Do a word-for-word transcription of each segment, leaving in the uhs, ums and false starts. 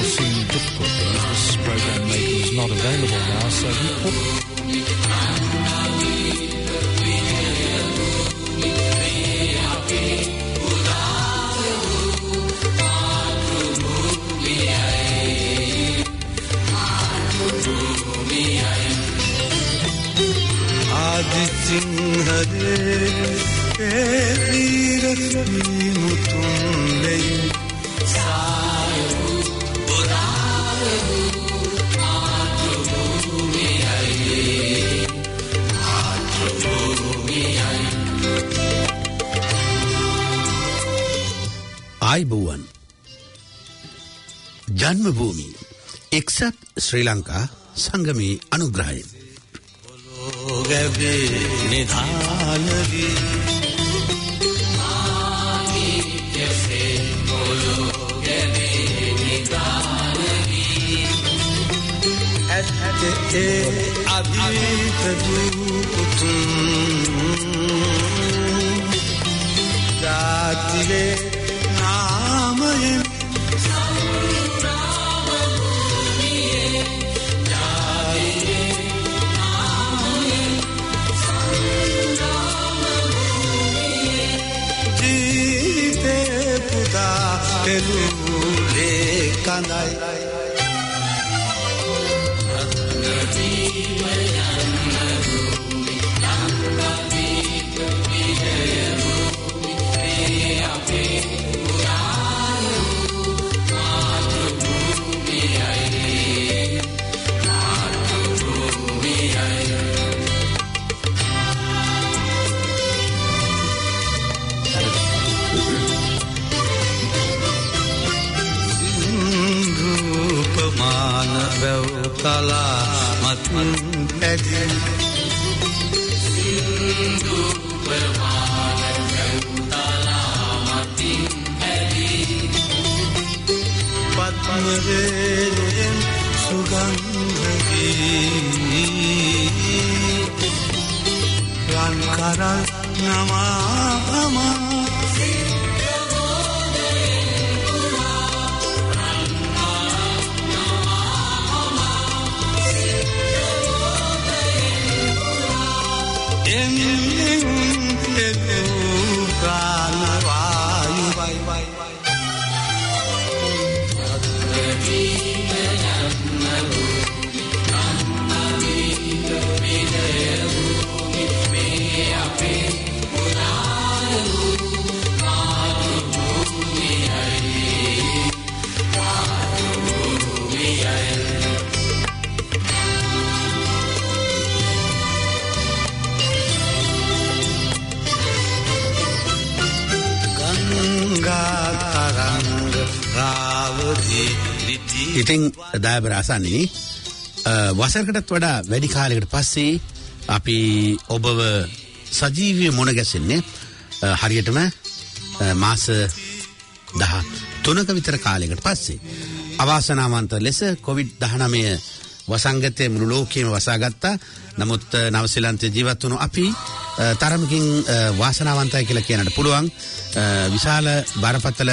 unforeseen difficulties, this program maker is not available now, so he put... Adi Singhade Veera Mutunle Sayu Budayu Matrubumiyayi Matrubumiyayi Ayubowan Janmabhoomi Eksat Sri Lanka Sangami Anugrahay Gabe Nidhanagi Mani Kese Bolo Gabe Nidhanagi Atte Abhitadu Kutum Jatile Namayen Perule kanai Adnati mayanarumi Nandami kabiyarumi Veyape urayu Matrubumiyayi Matrubumiyayi Mana Veutala Matin Edi Sindhu Mana Veutala Matin Edi Padmaven Sugandhi Lankara Namama ඉතින් දායබර අසන්නේ වසරකටත් වඩා වැඩි කාලයකට පස්සේ අපි ඔබව සජීවීව මුණ ගැසෙන්නේ හරියටම මාස දහ තුනක විතර කාලයකට පස්සේ අවාසනාවන්ත ලෙස කොවිඩ් දහනවය වසංගතය මුළු ලෝකෙම වසාගත්තා. නමුත් නවසීලන්තයේ ජීවත් වුණු අපි තරමකින් වාසනාවන්තයි කියලා කියන්නට පුළුවන්. විශාල බරපතල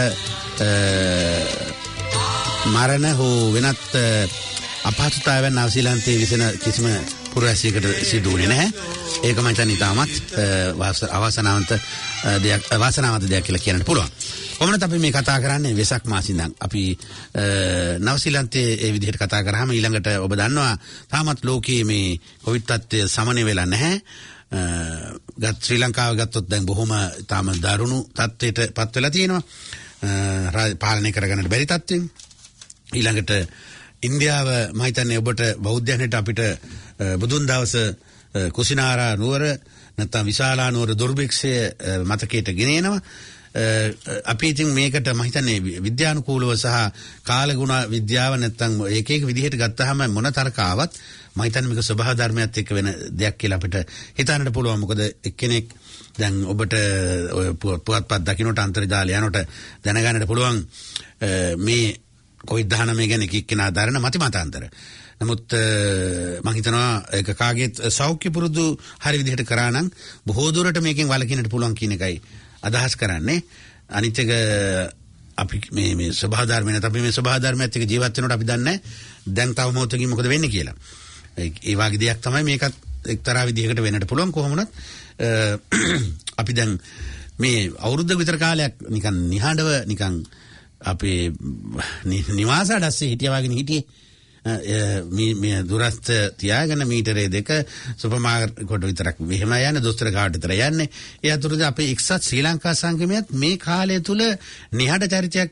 මරණ හෝ වෙනත් අපහසුතාවයන් නවසීලන්තයේ විසෙන කිසිම පුරවැසියකට සිදු වුණේ නැහැ. ඒක මම හිතන්නේ තාමත් අවාසනාවන්ත දෙයක් වාසනාවන්ත දෙයක් කියලා කියන්නට පුළුවන්. කොහොමද අපි මේ කතා කරන්නේ වෙසක් මාසෙ ඉඳන් අපි නවසීලන්තයේ ඒ විදිහට කතා කරාම ඊළඟට ඔබ දන්නවා තාමත් ලෝකයේ මේ කොවිඩ් තත්ත්වය සමනය වෙලා නැහැ. ගත් ශ්‍රී ලංකාව ගත්තොත් දැන් බොහොම තාම දරුණු තත්ත්වයට පත් වෙලා තියෙනවා. පාලනය කරගන්නට බැරි තත්ත්වෙන්. ඊළඟට ඉන්දියාව මම හිතන්නේ ඔබට බෞද්ධයන්ට අපිට බුදුන් දවස කුසිනාරා නුවර නැත්නම් විශාලා නුවර දුර්භික්ෂය මතකයට ගෙනෙනවා. අපි ඉතින් මේකට මම හිතන්නේ විද්‍යානුකූලව සහ කාලගුණ විද්‍යාව නැත්නම් එක එක විදිහට ගත්තාම මොන තරකාවත් මම හිතන්නේ මේක ස්වභාව ධර්මයත් එක්ක වෙන දෙයක් කියලා අපිට හිතන්නට පුළුවන්. මොකද එක්කෙනෙක් දැන් ඔබට ඔය පුවත්පත් දකින්නට අන්තර්ජාලය යනකොට දැනගන්නට පුළුවන් මේ කොවිඩ් දහනවය ගැන එක එක්කෙනා දරන මති මතාන්තර. නමුත් මම හිතනවා ඒක කාගේත් සෞඛ්‍ය පුරුදු හරි විදිහට කරා නම් බොහෝ දුරට මේකෙන් වළකින්නට පුළුවන් කියන එකයි අදහස් කරන්නේ. අනිත් එක අපි මේ මේ ස්වභාව ධර්මයෙන් අපි මේ ස්වභාව ධර්මයත් එක්ක ජීවත් වෙනකොට අපි දන්නේ දැන් තව මොහොතකින් මොකද වෙන්නේ කියලා. ඒ වගේ දෙයක් තමයි මේකත් එක්තරා විදිහකට වෙන්නට පුළුවන්. කොහොම වුණත් අපි දැන් මේ අවුරුද්දක විතර කාලයක් නිකන් නිහඬව නිකන් අපේ නිවාස අඩස්සේ හිටියා වගේ හිටියේ. මේ මේ දුරස්ත තියාගෙන මීටරේ දෙක සුපර් මාකට් විතරක් මෙහෙම යන්නේ දොස්තර කාට විතර යන්නේ. ඒ අතරතුරදී අපේ එක්සත් ශ්‍රී ලංකා සංගමයත් මේ කාලය තුල නිහඬ චරිතයක්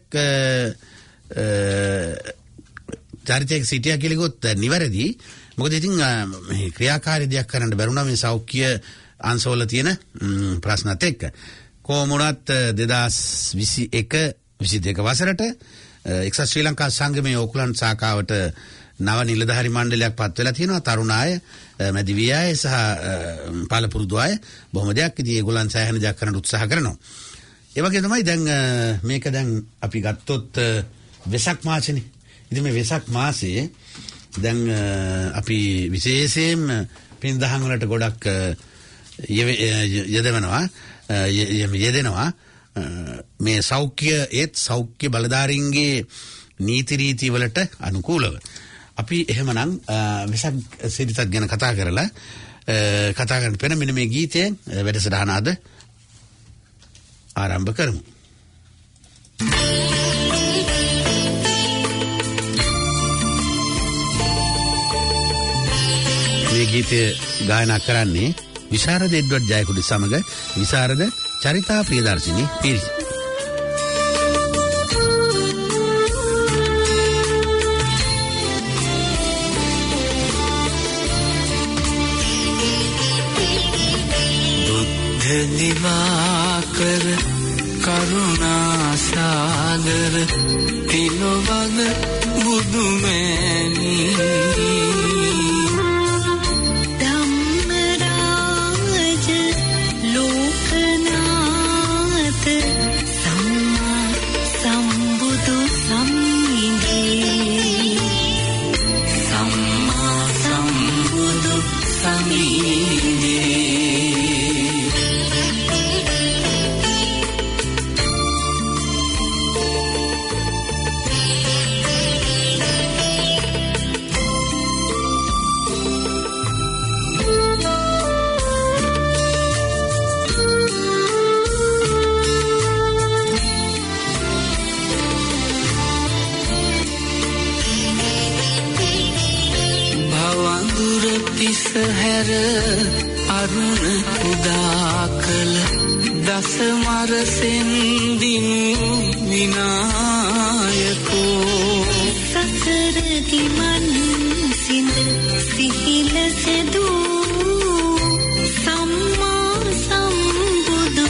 චරිතයක් සිටියා කියලා ගොත් නිවැරදි. මොකද ඉතින් මේ ක්‍රියාකාරී දෙයක් කරන්න බැරුණා මේ සෞඛ්‍ය අංශවල තියෙන ප්‍රශ්නත් එක්ක. කොමුණත් දෙදාස් විසි එක විසි දෙක වසරට එක්සත් ශ්‍රී ලංකා සංගමයේ ඕක්ලන්ඩ් ශාඛාවට නව නිලධාරි මණ්ඩලයක් පත් වෙලා තියෙනවා. තරුණ අය, මැදිවි අය සහ පාලපුරුදු අය බොහොම දෙයක් ඉතින් ඒගොල්ලන් සෑහෙන දෙයක් කරන්න උත්සාහ කරනවා. ඒ වගේ තමයි දැන් මේක දැන් අපි ගත්තොත් වෙසක් මාසෙනේ. ඉතින් මේ වෙසක් මාසයේ දැන් අපි විශේෂයෙන්ම පින් දහම් වලට ගොඩක් යෙදවෙනවා යෙදෙනවා මේ සෞඛ්‍ය ඒත් සෞඛ්‍ය බලධාරීන්ගේ නීති රීති වලට අනුකූලව. අපි එහෙමනම් වෙසක් සිරිතක් ගැන කතා කරලා කතා කරන්න පෙර මෙන්න මේ ගීතයෙන් වැඩසටහන අද ආරම්භ කරමු. මේ ගීතය ගායනා කරන්නේ විශාරද එඩ්වඩ් ජයකුඩි සමග විශාරද චරිතා ප්‍රියදර්ශිනී පිරිස. බුද්ධ දිවාකර කරුණා සාගර තිලවග බුදුමැණි හැර අරුණ උදා කළ දස මරසෙන් දිනු විනායකෝ සසර දිමන් සිඳ සිහිල සෙදූ සම්මා සම්බුදු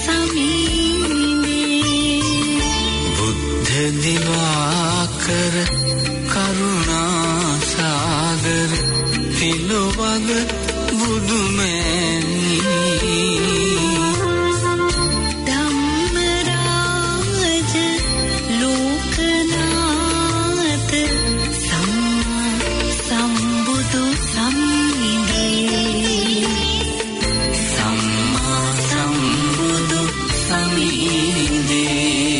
සමීනේ බුද්ධ දිවාකර කරුණා සාගර තිලවග බුදුමැණි ධම්මරාජ ලෝකනාථ සම්මා සම්බුදු සමීනේ සම්මා සම්බුදු සමීනේ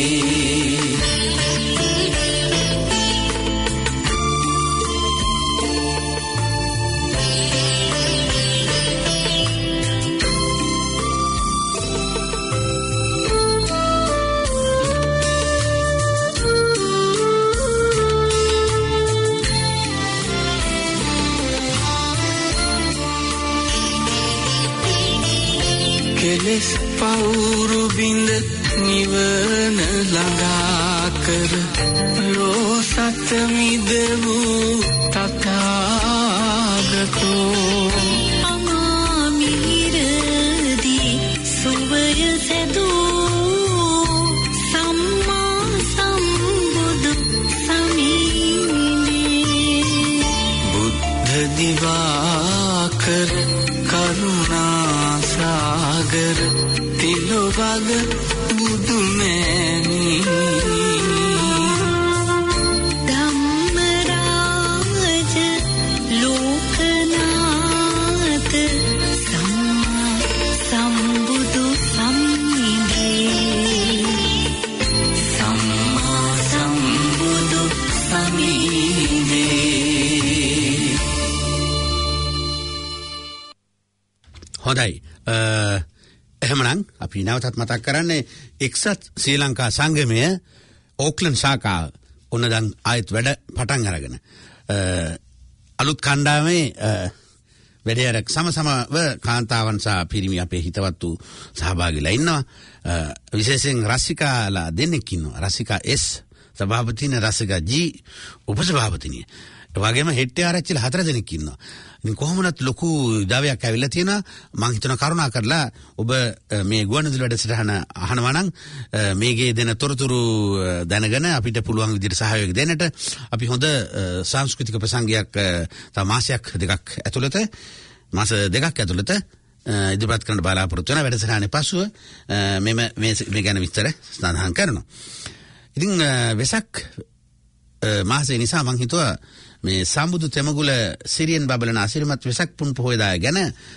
කෙලෙස් පවුරු බිඳ නිවන ළඟා කර ලෝසත මිද වූ තථාගතෝ අමාමිරදී සුවය සෙදූ සම්මා සම්බුදු සමීනේ බුද්ධ දිවාකර කරුණා සාගර තිලවග බුදුමැණි ධම්මරාජ ලෝකනාථ සම්මා සම්බුදු සමීනේ සම්මා හොඳයි. එහෙමනම් අපි නැවතත් මතක් කරන්නේ එක්සත් ශ්‍රී ලංකා සංගමය ඕක්ලන්ඩ් ශාඛාව ඔන්න දැන් ආයෙත් වැඩ පටන් අරගෙන අලුත් කණ්ඩායමේ වැඩේරක් සමසමව කාන්තාවන් සහ පිරිමි අපේ හිතවත් වූ සහභාගීලා ඉන්නවා. විශේෂයෙන් රසිකාලා දෙන්නෙක් ඉන්නවා. රසිකා එස් සභාපතින, රසිකා ජී උපසභාපතිනිය. ඒ වගේම හෙට්ටේ ආරච්චිලා හතර දෙනෙක් ඉන්නවා. ඉතින් කොහොමවත් ලොකු දාවයක් ඇවිල්ලා තියෙනවා. මම හිතන කරුණා කරලා ඔබ මේ ගුවන්විදුලි වැඩසටහන අහනවා නම් මේකේ දෙන තොරතුරු දැනගෙන අපිට පුළුවන් විදිහට සහයෝගය දෙන්නට අපි හොඳ සංස්කෘතික ප්‍රසංගයක් තව මාසයක් දෙකක් ඇතුළත මාස දෙකක් ඇතුළත ඉදිරිපත් කරන්න බලාපොරොත්තු වෙන වැඩසටහනේ පසුව මෙම මේ ගැන විස්තර සඳහන් කරනවා. ඉතින් වෙසක් මාසේ නිසා මම හිතුවා මේ සම්බුදු තෙමගුල සිරියන් බබලන අසිරිමත් වෙසක් පුන් පොහොය දාය ගැන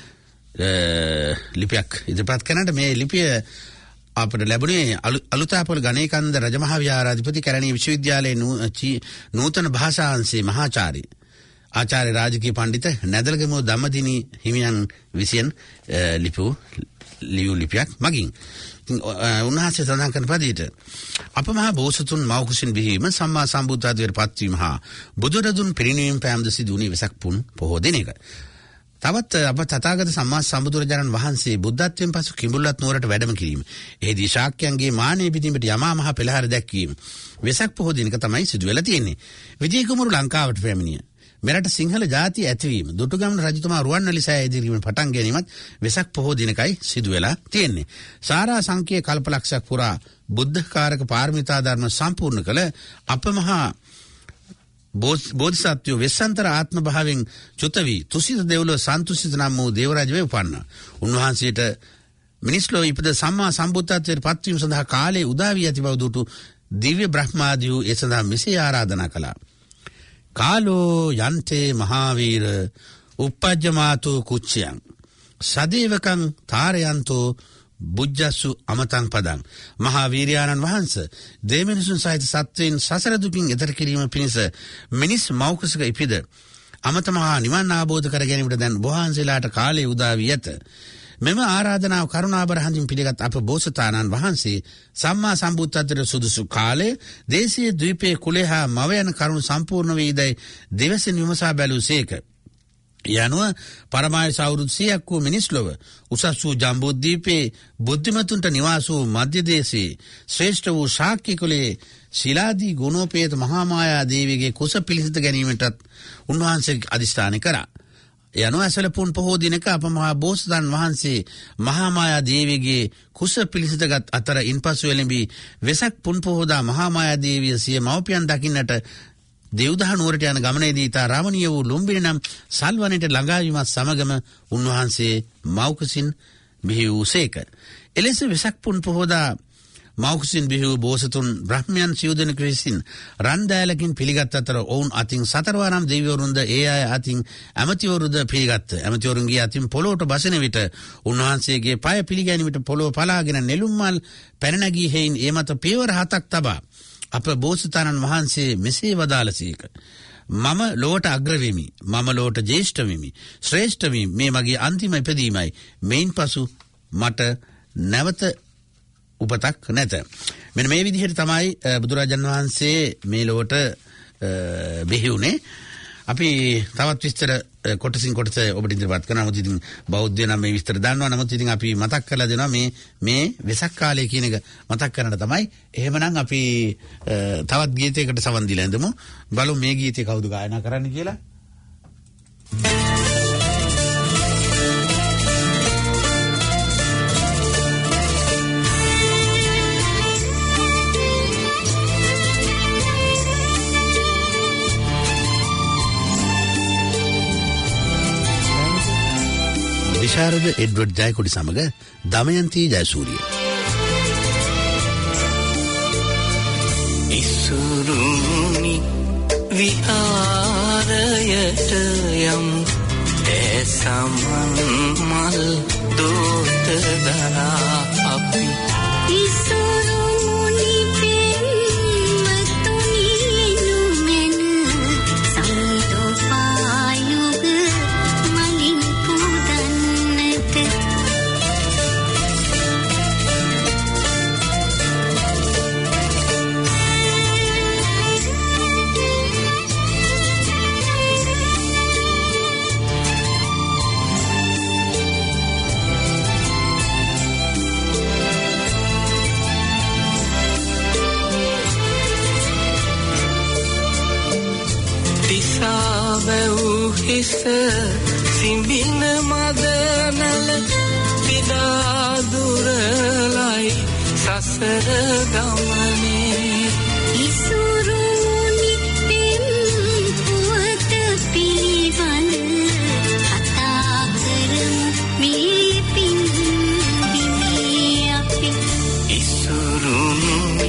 ලිපියක් ඉදිරිපත් කරනට මේ ලිපිය අපට ලැබුණේ අලුතාපොළ ගණේකන්ද රජමහා විහාරාධිපති කැලණිය විශ්වවිද්‍යාලයේ නූතන භාෂාංශයේ මහාචාර්ය ආචාර්ය රාජකීය පඬිත නැදලගමුව ධම්මදිනී හිමියන් විසින් ලිපු ලියු ලිපියක් මගින් උන්වහන්සේ සඳහන් කරන පදයට අප මහා බෝසතුන් මව්කුසින් බිහිවීම සම්මා සම්බුද්ධත්වයට පත්වීම හා බුදුරදුන් පිරිනිවීම පෑම්ද සිදු වුණේ වෙසක් පුන් පොහෝ දින එක. තවත් අප තථාගත සම්මා සම්බුදුරජාණන් වහන්සේ බුද්ධත්වයෙන් පසු කිඹුල්වත් නුවරට වැඩම කිරීම. එෙහිදී ශාක්‍යයන්ගේ මානය පිදීමට යමා මහ පෙළහර දැක්වීම වෙසක් පොහෝ දිනක තමයි සිදු වෙලා තියෙන්නේ. විජය කුමාරු ලංකාවට පැමිණිය. මෙරට සිංහල ජාතිය ඇතිවීම දුටුගැමුණු රජතුමා රුවන්වැලි සෑය ඉදිරියෙන් පටන් ගැනීමත් වෙසක් පොහෝ දිනකයි සිදු වෙලා තියෙන්නේ. සාරා සංකේ කල්පලක්ෂයක් පුරා බුද්ධකාරක පාරමිතා ධර්ම සම්පූර්ණ කළ අපමහා බෝධිසත්වයෝ වෙස්සන්තර ආත්ම භාවයෙන් චුත වී තුසිත දෙව්ලොව සන්තුසිත නම් වූ දේවරාජ වේ උපන්නා. උන්වහන්සේට මිනිස්ලෝ ඉපද සම්මා සම්බුද්ධත්වයට පත්වීම සඳහා කාලේ උදා වී ඇති බව දුටු දිව්‍ය බ්‍රහ්මාදියෝ ඒ සඳහා මෙසේ ආරාධනා කළා. කාලෝ යන්තේ මහාවීර උපජ්ජමාතු කුච්චයන් සදේවකං තාරයන්තෝ බුද්ධස්සු අමතං පදං. මහා වීරයාණන් වහන්සේ දෙමිනිසුන් සහිත සත්වයන් සසර දුකින් එතර කිරීම පිණිස මිනිස් මෞකසක ඉපිද අමත මහා නිවන් ආબોධ කර ගැනීමට දැන් වහන්සේලාට කාලය උදා වී ඇත. මෙම ආරාධනාව කරුණාබර හඳින් පිළිගත් අප බෝසතාණන් වහන්සේ සම්මා සම්බුද්ධත්වයට සුදුසු කාලය දේශීය ද්වීපයේ කුලේ හා මව යන කරුණු සම්පූර්ණ වේදයි දෙවසින් විමසා බැලූසේක. යනුව පරමායස අවුරුදු සියයක් වූ මිනිස් ලොව උසස් වූ ජම්බුද්වීපයේ බුද්ධිමතුන්ට නිවාස වූ මධ්‍ය දේශයේ ශ්‍රේෂ්ඨ වූ ශාක්‍ය කුලයේ ශිලාදී ගුණෝපේත මහාමායා දේවියගේ කුස පිළිසිත ගැනීමටත් උන්වහන්සේ අධිෂ්ඨාන කරා. යනු ඇසළ පුන් පොහෝ දිනක අප මහා බෝසතාණන් වහන්සේ මහාමායා දේවියගේ කුස පිළිසිතගත් අතර ඉන්පසු එළඹී වෙසක් පුන් පොහෝදා මහාමායා දේවිය සිය මව්පියන් දකින්නට දෙව්දහ නුවරට යන ගමනේදී තා රාමණීය වූ ලුම්බිනි නම් සල්වනයට ළඟා වීමත් සමගම උන්වහන්සේ මව්කුසින් බිහි වූසේක. එලෙස වෙසක් පුන් පොහෝදා මව්කුසින් බිහි වූ බෝසතුන් බ්‍රහ්මයන් සිව් දෙනෙකු විසින් රන් දෑලකින් පිළිගත් අතර ඔවුන් අතින් සතරවරම් දෙවිවරුන්ද ඒ අය අතින් ඇමතිවරුද පිළිගත්ත. ඇමතිවරුන්ගේ අතින් පොළොවට බසින විට උන්වහන්සේගේ පය පිළිගැනීමට පොළොව පලාගෙන නෙළුම් මල් පැන නැගී හේයින් ඒ මත පියවර හතක් තබා අප බෝසතාණන් වහන්සේ මෙසේ වදාළසේක. මම ලොවට අග්‍ර වෙමි. මම ලොවට ජේෂ්ඨ වෙමි. ශ්‍රේෂ්ඨ වෙමි. මේ මගේ අන්තිම ඉපදීමයි. මේන් පසු මට නැවත උපතක් නැත. මෙන්න මේ විදිහට තමයි බුදුරජාණන් වහන්සේ මේ ලොවට බිහි වුණේ. අපි තවත් විස්තර කොටසින් කොටස ඔබට ඉදිරිපත් කරනවා. නමුත් ඉතින් බෞද්ධය නම් මේ විස්තර දන්නවා. නමුත් ඉතින් අපි මතක් කරලා දෙනවා මේ මේ වෙසක් කාලය කියන එක මතක් කරන්න තමයි. එහෙමනම් අපි තවත් ගීතයකට සවන් දීලා ඉඳමු. බලමු මේ ගීතය කවුද ගායනා කරන්න කියලා. විශාරද එඩ්වඩ් ජයකොඩි සමග දමයන්ති ජයසූරිය. ඉසුරුනි විහාරයට යම් ඇසමන් මල් දෝත දරා අපි ඉසුරුනි පෙම්මතුනි නුමෙන සම්දෝපායුග මලින් පුදන්නට දිසා බැව් හිස සිඹින මදනල විදා දුරලයි සසර ගමනේ ඉසුරුනි පෙම් පුවත පිළිවන කතා කරමු මේ පින් බිමේ අපි ඉසුරුනි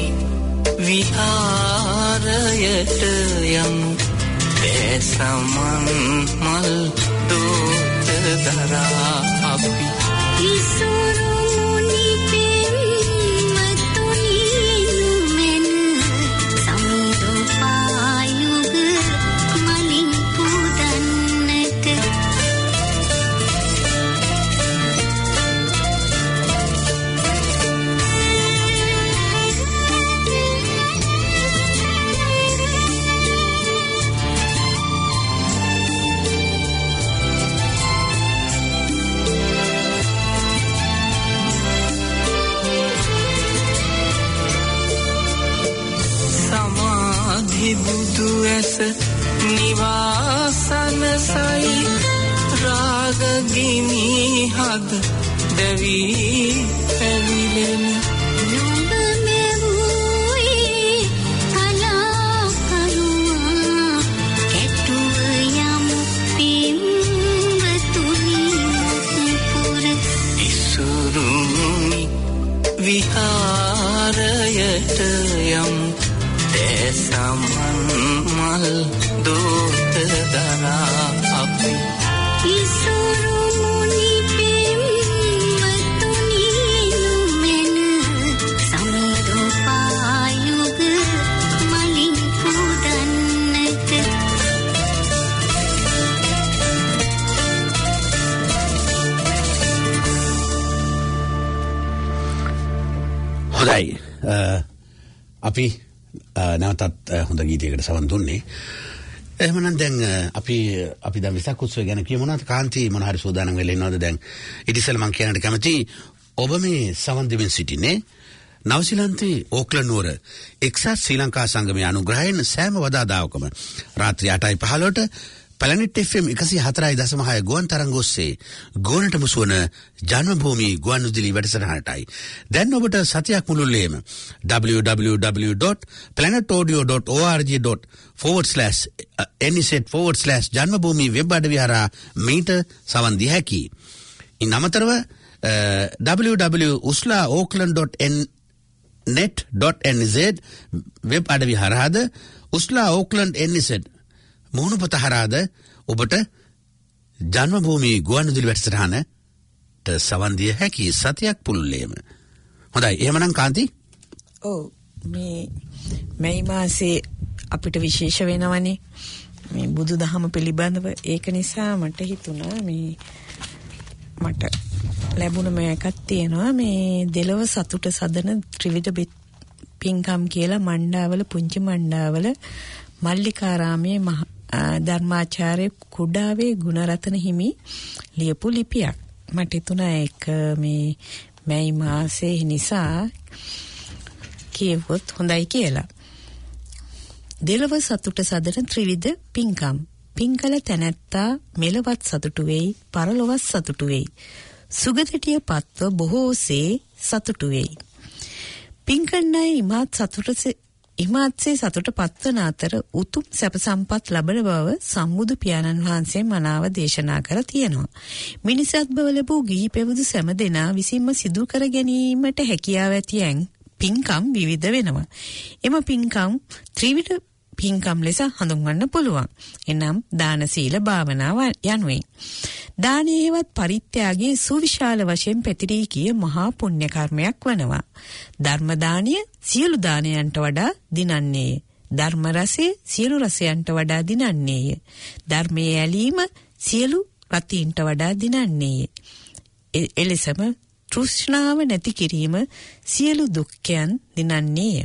විහාරයට යමු සමන් මල් දෝත දරා අපි ඉසුරුනි පෙම්මතුනි නුමෙන් සමුදු පායුග මලින් පුදන්නට බුදු ඇස නිවාසන සයි රාග ගිනි හද දෙවි පැවිලෙන නුඹ මෙවුයි අලා කරුවා කැටුව යමු පින්වතුනි පුර ඉසුරුනි විහාරයට යමු සමන් මල් දෝත දරා අපි ඉසුරුමුනි පෙම්මතුනි නුමෙන් සමුදු පායුග මලින් පුදන්නට හොඳයි අපි නැවතත් හොඳ ගීතයකට සවන් දුන්නේ. එහෙමනම් දැන් අපි අපි දැන් විසක් උත්සවය ගැන කියමු නේද? කාන්ති මොන හරි සූදානම් වෙලා ඉන්නවද දැන්? ඊට ඉස්සෙල්ලා මම කියන්නට කැමති ඔබ මේ සවන් දෙමින් සිටින්නේ නවසීලන්තයේ ඕක්ලන්ඩ් නුවර එක්සත් ශ්‍රී ලංකා සංගමයේ අනුග්‍රහයෙන් සෑම වදාදාවකම රාත්‍රී අටයි පහළොවට Planet F M එකසිය හතරයි දශම හය ගුවන් තරංග ඔස්සේ ගුවනට මුසුවන ජන්මභූමි ගුවන්විදුලි වැඩසටහනටයි. දැන් ඔබට සතියක් මුළුල්ලේම w w w dot planet audio dot org dot forward slash nicet forward slash Janmabhumi web අඩවි හරහා මීට සවන් දී හැකියි. ඉන් අමතරව w w w dot usla auckland dot net dot n z web අඩවි හරහාද usla auckland nicet මුහුණු පොත හරහාද ඔබට ජන්මභූමි ගුවන්විදුලි වැඩසටහනට සවන් දිය හැකි සතියක් පුළුල්ලේම. හොඳයි එහෙමනම් කාන්ති ඔව් මේ මේ මාසේ අපිට විශේෂ වෙනවනේ මේ බුදුදහම පිළිබඳව ඒක නිසා මට හිතුණා මේ මට ලැබුණ මේකක් තියෙනවා මේ දෙලව සතුට සදන ත්‍රිවිධ පින්කම් කියලා මණ්ඩාවල පුංචි මණ්ඩාවල මල්ලිකාරාමයේ මහ ධර්මාචාර්ය කුඩාවේ ගුණරත්න හිමි ලියපු ලිපියක් මට හිතුණා ඒක මේ මේ මාසේ නිසා කියවොත් හොඳයි කියලා. දෙලව සතුට සදන ත්‍රිවිධ පින්කම් පින්කල තැනැත්තා මෙලවත් සතුටු වෙයි පරලොවත් සතුටු වෙයි සුගතටිය පත්ව බොහෝසේ සතුටු වෙයි. පින්කන්නයි ඉමාත් සතුටසේ ඉමාත්සේ සතුට පත්වන අතර උතුම් සැප සම්පත් ලබන බව සම්බුදු පියාණන් වහන්සේ මනාව දේශනා කර තියෙනවා. මිනිසත් බව ලැබූ ගිහි පෙවුදු සෑම දෙනා විසින්ම සිදු කර ගැනීමට හැකියාව ඇතියන් පින්කම් විවිධ වෙනවා. එම පින්කම් ත්‍රිවිධ පින්කම් ලෙස හඳුන්වන්න පුළුවන්. එනම් දාන සීල භාවනාව යනුවෙන්. දානයේවත් පරිත්‍යාගයේ සුවිශාල වශයෙන් පැතිරී ගිය මහා පුණ්‍ය කර්මයක් වනවා. ධර්ම දානය සියලු දානයන්ට වඩා දිනන්නේය. ධර්ම රසය සියලු රසයන්ට වඩා දිනන්නේය. ධර්මයේ ඇලීම සියලු රතීන්ට වඩා දිනන්නේය. එලෙසම තෘෂ්ණාව නැති කිරීම සියලු දුක්ඛයන් දිනන්නේය.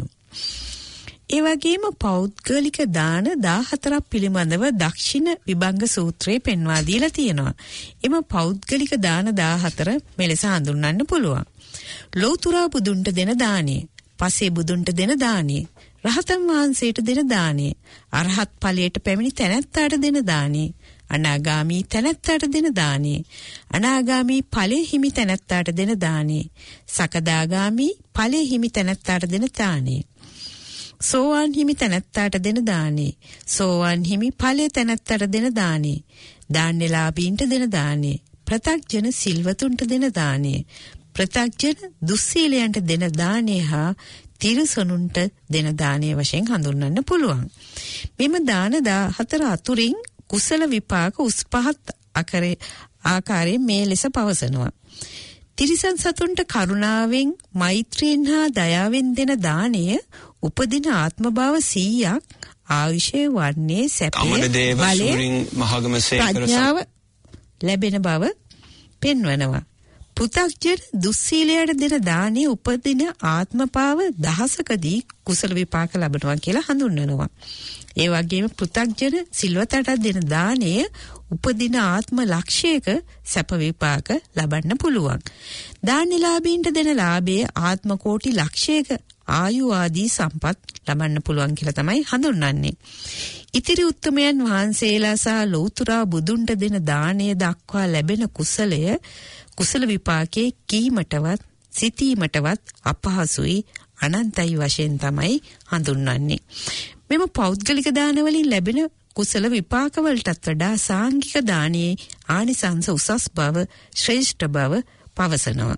ඒ වගේම පෞද්ගලික දාන දාහතරක් පිළිබඳව දක්ෂිණ විභංග සූත්‍රයේ පෙන්වා දීලා තියෙනවා. එම පෞද්ගලික දාන දාහතර මෙලෙස හඳුන්වන්න පුළුවන්. ලෞතර බුදුන්ට දෙන දානය, පසේ බුදුන්ට දෙන දානය, රහතන් වහන්සේට දෙන දානේ, අරහත් ඵලයට පැමිණි තැනැත්තාට දෙන දානේ, අනාගාමී තැනැත්තාට දෙන දානේ, අනාගාමී ඵලයේ හිමි තැනැත්තාට දෙන දානේ, සකදාගාමී ඵලයේ හිමි තැනැත්තාට දෙන දානේ, සෝවාන් හිමි තැනැත්තාට දෙන දානේ, සෝවාන් හිමි ඵලයේ තැනැත්තාට දෙන දානේ, දාන්නේලාභීන්ට දෙන දානේ, ප්‍රතග්ජන සිල්වතුන්ට දෙන දානේ, ප්‍රතග්ජන දුස්සීලයන්ට දෙන දානේ හා තිරසනුන්ට දෙන දානේ වශයෙන් හඳුන්වන්න පුළුවන්. මෙම දාන හතර අතුරින් කුසල විපාක උස් පහත් ආකාරයෙන් මේ ලෙස පවසනවා. තිරිසන් සතුන්ට කරුණාවෙන්, මෛත්‍රියෙන් හා දයාවෙන් දෙන දාණය උපදින ආත්ම භාව සීයක් ආයුෂයේ වන්නේ සැපේ බලයෙන් ප්‍රඥාව ලැබෙන බව පෙන්වනවා. පුතග්ජන දුස්සීලයට දෙන දානේ උපදින ආත්මපාව දහසකදී කුසල විපාක ලැබනවා කියලා හඳුන්වනවා. ඒ වගේම පුතග්ජන සිල්වතට දෙන දාණය උපදින ආත්ම ලක්ෂයක සැප විපාක ලබන්න පුළුවන්. දානලාභීන්ට දෙන ලාභයේ ආත්ම කෝටි ලක්ෂයක ආයු ආදී සම්පත් ලබන්න පුළුවන් කියලා තමයි හඳුන්වන්නේ. ඉතිරි උත්තමයන් වහන්සේලා සහ ලෞතුරා බුදුන්ට දෙන දාණය දක්වා ලැබෙන කුසලය කුසල විපාකේ කීමටවත් සිතීමටවත් අපහසුයි, අනන්තයි වශයෙන් තමයි හඳුන්වන්නේ. මෙම පෞද්ගලික දාන වලින් ලැබෙන කුසල විපාක වලටත් වඩා සාංගික දානයේ ආනිසංස උසස් බව, ශ්‍රේෂ්ඨ බව පවසනවා.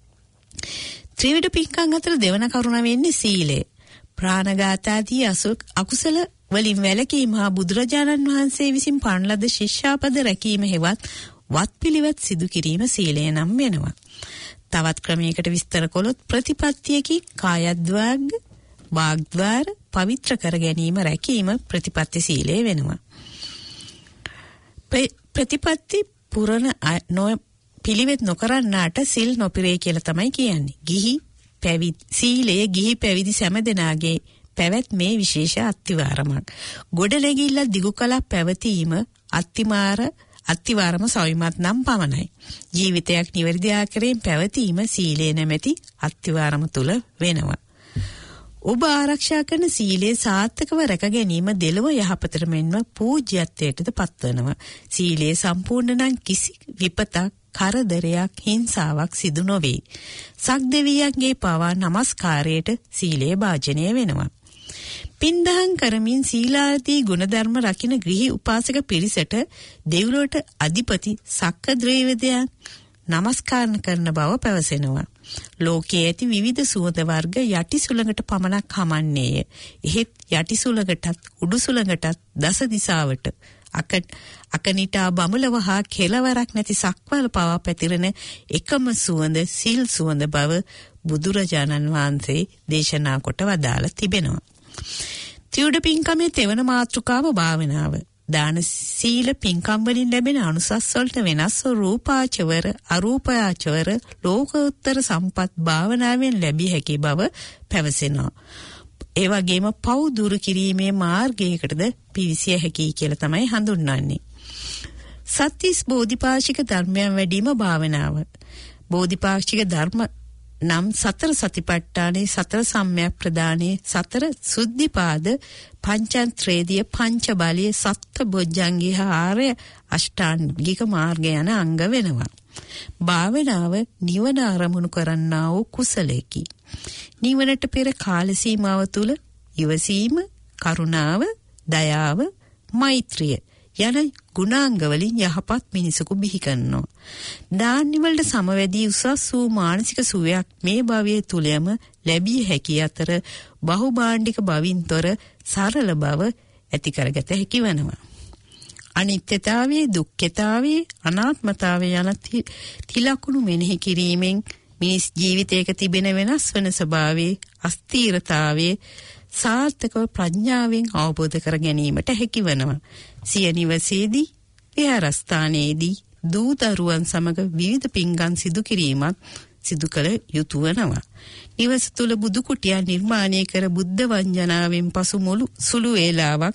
ත්‍රිවිධ පින්කම් අතර දෙවන කරුණ වෙන්නේ සීලය. ප්‍රාණඝාත ආදී අකුසල වලින් වැළකීම හා බුදුරජාණන් වහන්සේ විසින් පණ ලද ශිෂ්‍යාපද රැකීම හෙවත් වත්පිළිවෙත් සිදු කිරීම සීලය නම් වෙනවා. තවත් ක්‍රමයකට විස්තර කළොත් ප්‍රතිපත්තියකින් කායද්වාර, වාග්ද්වාර පවිත්‍ර කර ගැනීම රැකීම ප්‍රතිපත්ති සීලය වෙනවා. ප්‍රතිපත්ති පුරණ පිළිවෙත් නොකරන්නාට සිල් නොපිරේ කියලා තමයි කියන්නේ. ගිහි පැවිදි සීලය ගිහි පැවිදි සෑම දෙනාගේ පැවැත්මේ විශේෂ අත්තිවාරමක්. ගොඩනැගිල්ල දිගු කලක් පැවතීම අත්තිමාර අත්තිවාරම සවිමත් නම් පමණයි. ජීවිතයක් නිවැරදි ආකාරයෙන් පැවතීම සීලය නැමැති අත්තිවාරම තුල වෙනවා. ඔබ ආරක්ෂා කරන සීලය සාර්ථකව රැක ගැනීම දෙලොව යහපතට මෙන්ම පූජ්‍යත්වයටද පත්වනවා. සීලය සම්පූර්ණ නම් කිසි විපතක්, කරදරයක්, හිංසාවක් සිදු නොවේ. සක්දෙවියන්ගේ පවා නමස්කාරයට සීලය භාජනය වෙනවා. පින්දහම් කරමින් සීලාදී ගුණධර්ම රකින්න ගෘහි උපාසක පිරිසට දෙව්ලොවට අධිපති සක්කද්‍රේවදයන් නමස්කාර කරන බව පැවසෙනවා. ලෝකයේ ඇති විවිධ සුවඳ වර්ග යටි සුළඟට පමණක් හමන්නේය. එහෙත් යටි සුළඟටත් උඩු සුළඟටත් දස දිසාවට අකනිටා බමුලව හා කෙලවරක් නැති සක්වල පවා පැතිරෙන එකම සුවඳ සිල් සුවඳ බව බුදුරජාණන් වහන්සේ දේශනා කොට වදාළ තිබෙනවා. ත්‍රිවිධ පින්කමේ තෙවන මාතෘකාව භාවනාව. දාන සීල පින්කම් වලින් ලැබෙන අනුසස් වලට වෙනස් රූපාචවර, අරූපාචවර ලෝකෝත්තර සම්පත් භාවනාවෙන් ලැබිය හැකි බව පැවසෙනවා. ඒ වගේම පව් දුරු කිරීමේ මාර්ගයකටද පිවිසිය හැකි කියලා තමයි හඳුන්වන්නේ. සත්‍තිස් බෝධිපාශික ධර්මයන් වැඩිම භාවනාව. බෝධිපාශික ධර්ම නම් සතර සතිපට්ඨානේ, සතර සම්‍යක් ප්‍රදානේ, සතර සුද්ධිපාද, පංචන්ත්‍රේදිය, පංච බලයේ, සත්ත බොජ්ජංගී ආර්ය අෂ්ටාංගික මාර්ගය යන අංග වෙනවා. භාවනාව නිවන අරමුණු කරන්නා වූ කුසලයකි. නිවනට පෙර කාල සීමාව තුල ඉවසීම, කරුණාව, දයාව, මෛත්‍රිය යන ගුණාංග වලින් යහපත් මිනිසෙකු බිහි කරනවා. දානි වලට සමවැදී උසස් වූ මානසික සුවයක් මේ භවයේ තුලම ලැබිය හැකි අතර බහුභාණ්ඩික භවින්තර සරල බව ඇති කරගත හැකි වෙනවා. අනිත්‍යතාවයේ, දුක්ඛතාවයේ, අනාත්මතාවයේ යන තිලකුණු මෙනෙහි කිරීමෙන් මිනිස් ජීවිතයක තිබෙන වෙනස් වෙන ස්වභාවයේ, අස්ථීරතාවයේ සාර්ථකව ප්‍රඥාවෙන් අවබෝධ කර ගැනීමට හැකි වෙනවා. සිය නිවසේදී, විහාරස්ථානයේදී දූ දරුවන් සමග විවිධ පින්කම් සිදු කිරීමක් සිදු කළ යුතු වෙනවා. නිවස තුල බුදු කුටිය නිර්මාණය කර බුද්ධ වන්දනාවෙන් පසු මුළු සුළු වේලාවක්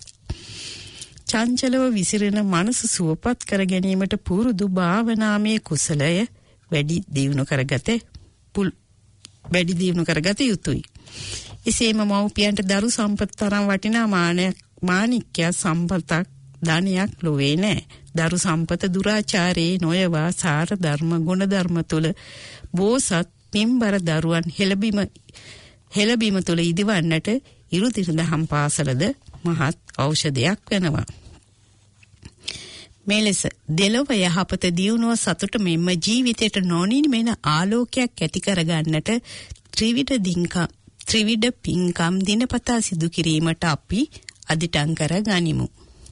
චංචලව විසිරෙන මනස සුවපත් කර ගැනීමට පුරුදු භාවනාමය කුසලය වැඩි දියුණු කරගත වැඩි දියුණු කරගත යුතුයි. එසේම මව්පියන්ට දරු සම්පත තරම් වටිනා මාණික්‍ය සම්පතක් ධනයක් ලොවේ නැහැ. දරු සම්පත දුරාචාරයේ නොයවා සාර ධර්ම ගුණ ධර්ම තුල බෝසත් පින්බර දරුවන් හෙළබීම හෙළබීම තුල ඉදිවන්නට ඉරුදින දහම් පාසලද මහත් ඖෂධයක් වෙනවා. මෙලෙස දෙලොව යහපත දියුණුව සතුට මෙන්ම ජීවිතයට නොනිමෙන ආලෝකයක් ඇති කරගන්නට ත්‍රිවිධ දින්කම් ත්‍රිවිධ පින්කම් දිනපතා සිදු කිරීමට අපි අදිටන් කර ගනිමු.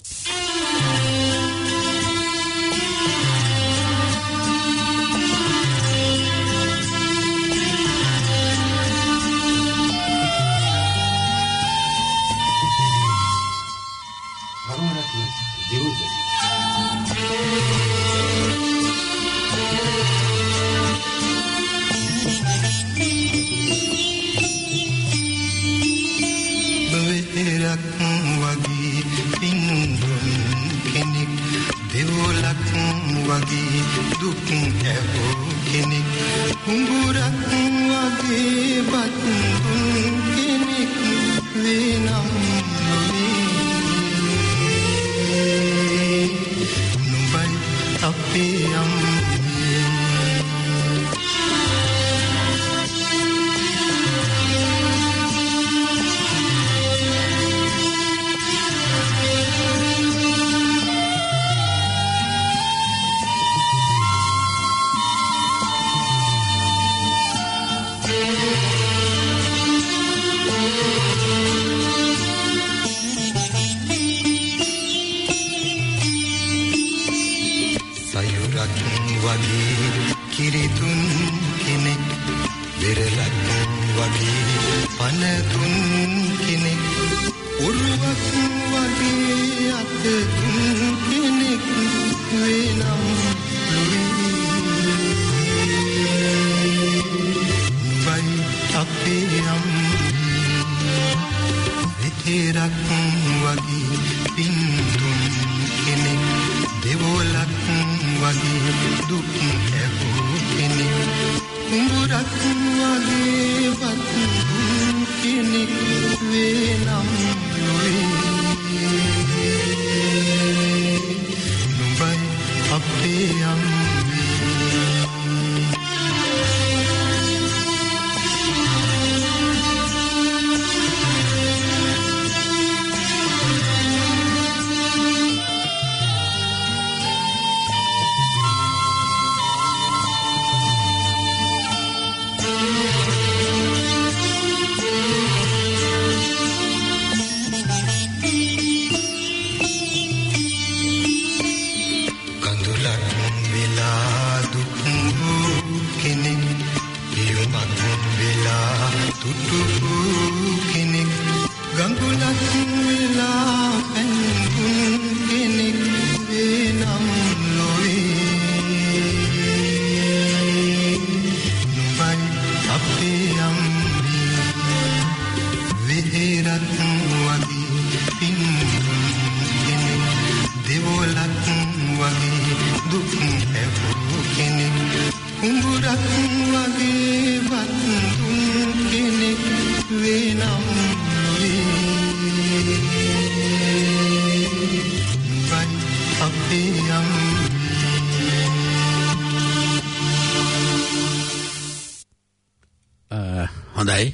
හොඳයි.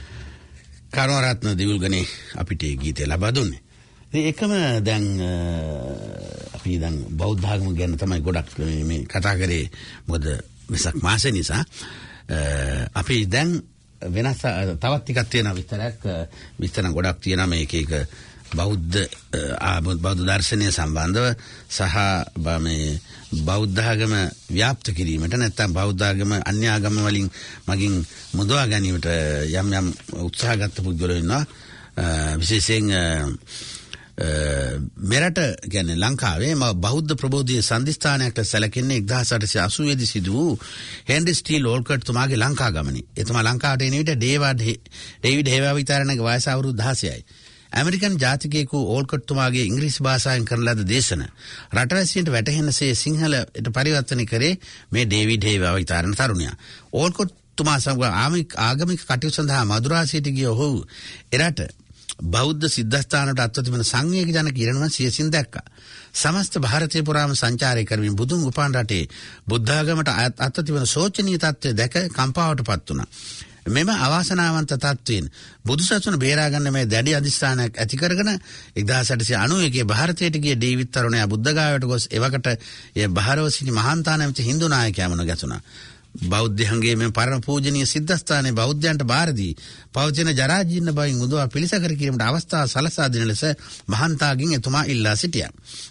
කරුණාරත්න දිවුල්ගනේ අපිට ගීතය ලබා දුන්නේ. ඉතින් එකම දැන් අපි දැන් බෞද්ධ ආගම ගැන තමයි ගොඩක් මේ කතා කරේ. මොකද වෙසක් මාසෙ නිසා අපි දැන් වෙනස් තවත් ටිකක් තියෙන විස්තරයක් විස්තර ගොඩක් තියෙනවා මේක එක බෞද්ධ බෞද්ධ දර්ශනය සම්බන්ධව සහ මේ බෞද්ධ ආගම ව්‍යාප්ත කිරීමට නැත්නම් බෞද්ධ ආගම අන්‍ය ආගම වලින් මගින් මුදවා ගැනීමට යම් යම් උත්සාහ ගත්ත පුද්ගලයෝ ඉන්නවා. විශේෂයෙන් මෙරට කියන්නේ ලංකාවේ බෞද්ධ ප්‍රබෝධිය සම්දිස්ථානයකට සැලකෙන්නේ එක්දාස් අටසිය අසූ දී සිදු වූ හෙන්රි ස්ටීල් ඕල්කට් තුමාගේ ලංකා ගමනේ. එතුමා ලංකාවට එන විට ඩේවිඩ් හේවා විතරණගේ වයස අවුරුදු දහසයයි. ඇමරිකන් ජාතිකයෙකු ඕල්කට් තුමාගේ ඉංග්‍රීසි භාෂාවෙන් කරන ලද දේශන රටවැසියන්ට වැටහෙනසේ සිංහලට පරිවර්තනය කරේ මේ ඩේවිඩ් හේවා විතරණ තරුණයා. ඕල්කට් තුමා සමග ආගමික කටයුතු සඳහා මදුරාසියට ගිය ඔහු එරට බෞද්ධ සිද්ධාස්ථානට අත්වතිබෙන සංවේග ජනක ඉරණම සියසින් දැක්කා. සමස්ත ಭಾರತයේ පුරාම සංචාරය කරමින් බුදුන් උපන් රටේ බුද්ධාගමට අත්වතිබෙන සෝචනීය තත්ත්වය දැක කම්පාවටපත් වුණා. මෙම අවාසනාවන්ත තත්ත්වයෙන් බුදුසසුන බේරාගන්න මේ දැඩි අධිෂ්ඨානයක් ඇති කරගෙන එක්දාස් අටසිය අනූ ಭಾರತයට ගිය ඩේවිඩ් තරුණයා බුද්ධගයාවට ගොස් එවකට එය බහරව සිටි මහන්තා නැමැති හින්දු නායකයා මුණ ගැසුණා. බෞද්ධයන්ගේ මෙම පරම පූජනීය සිද්ධාස්ථානයේ බෞද්ධයන්ට බාර දී පවතින ජරාජීර්ණ බවින් උදවා පිළිසකර කිරීමට අවස්ථාව සලසා දෙන ලෙස මහන්තාගෙන් එතුමා ඉල්ලා සිටියා.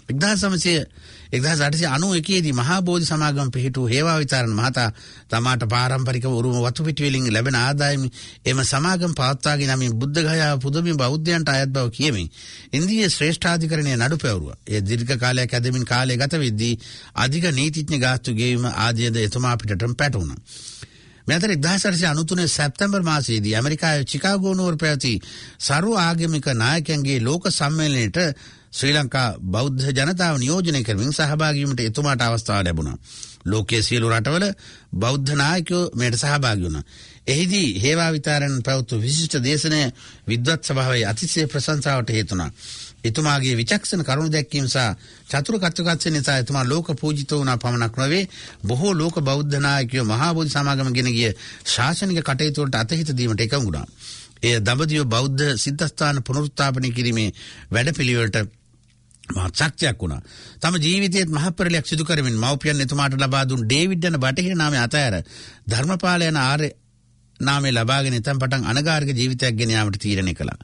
එක්දාස් අටසිය අනූ එකේ දී මහා බෝධි සමාගම පිහිටු හේවා විතාරණ මහතා තමාට පාරම්පරික උරුම වතු පිටි වලින් ලැබෙන ආදායම එම සමාගම පවත්වාගෙන යමින් බුද්ධගයාව පුදබිම් බෞද්ධයන්ට අයත් බව කියමින් ඉන්දියාවේ ශ්‍රේෂ්ඨාධිකරණයේ නඩු පැවරුවා. ඒ දීර්ඝ කාලයක් ඇදමින් කාලය ගත වෙද්දී අධික නීතිඥ ගාස්තු ගෙවීම ආදියද එතුමා පිටටම පැටුණා. මේ අතර එක්දාස් අටසිය අනූතුනේ සැප්තැම්බර් මාසයේදී ඇමරිකාවේ චිකාගෝ නුවර පැවති සර්ව ආගමික නායකයන්ගේ ලෝක සම්මේලනයේට ශ්‍රී ලංකා බෞද්ධ ජනතාව නියෝජනය කරමින් සහභාගී වීමට එතුමාට අවස්ථාව ලැබුණා. ලෝකයේ සියලු රටවල බෞද්ධ නායකයෝ මේට සහභාගී වුණා. එහිදී හේවා විතාරණ පැවතු විශිෂ්ට දේශනය විද්වත් සභාවේ අතිශය ප්‍රශංසාවට හේතු වුණා. එතුමාගේ විචක්ෂණ කරුණු දැක්වීම සහ චතුර කර්තෘකත්වය නිසා එතුමා ලෝක පූජිත වුණා පමණක් නොවේ බොහෝ ලෝක බෞද්ධ නායකයෝ මහා බෝධි සමාගම ගෙන ගිය ශාසනික කටයුතු වලට අතහිත දීමට එකඟ වුණා. එය දඹදිව බෞද්ධ සිද්ධාස්ථාන පුනරුත්ථාපනය කිරීමේ වැඩපිළිවෙලට මහත් ශක්තියක් වුණා. තම ජීවිතයේත් මහපරිලයක් සිදු කරමින් මව්පියන් එතුමාට ලබා දුන් ඩේවිඩ් යන බටහිර නාමය අතහැර ධර්මපාල යන ආර්ය නාමය ලබාගෙන එතෙන් පටන් අනගාരിക ජීවිතයක් ගෙන යාමට තීරණය කළා.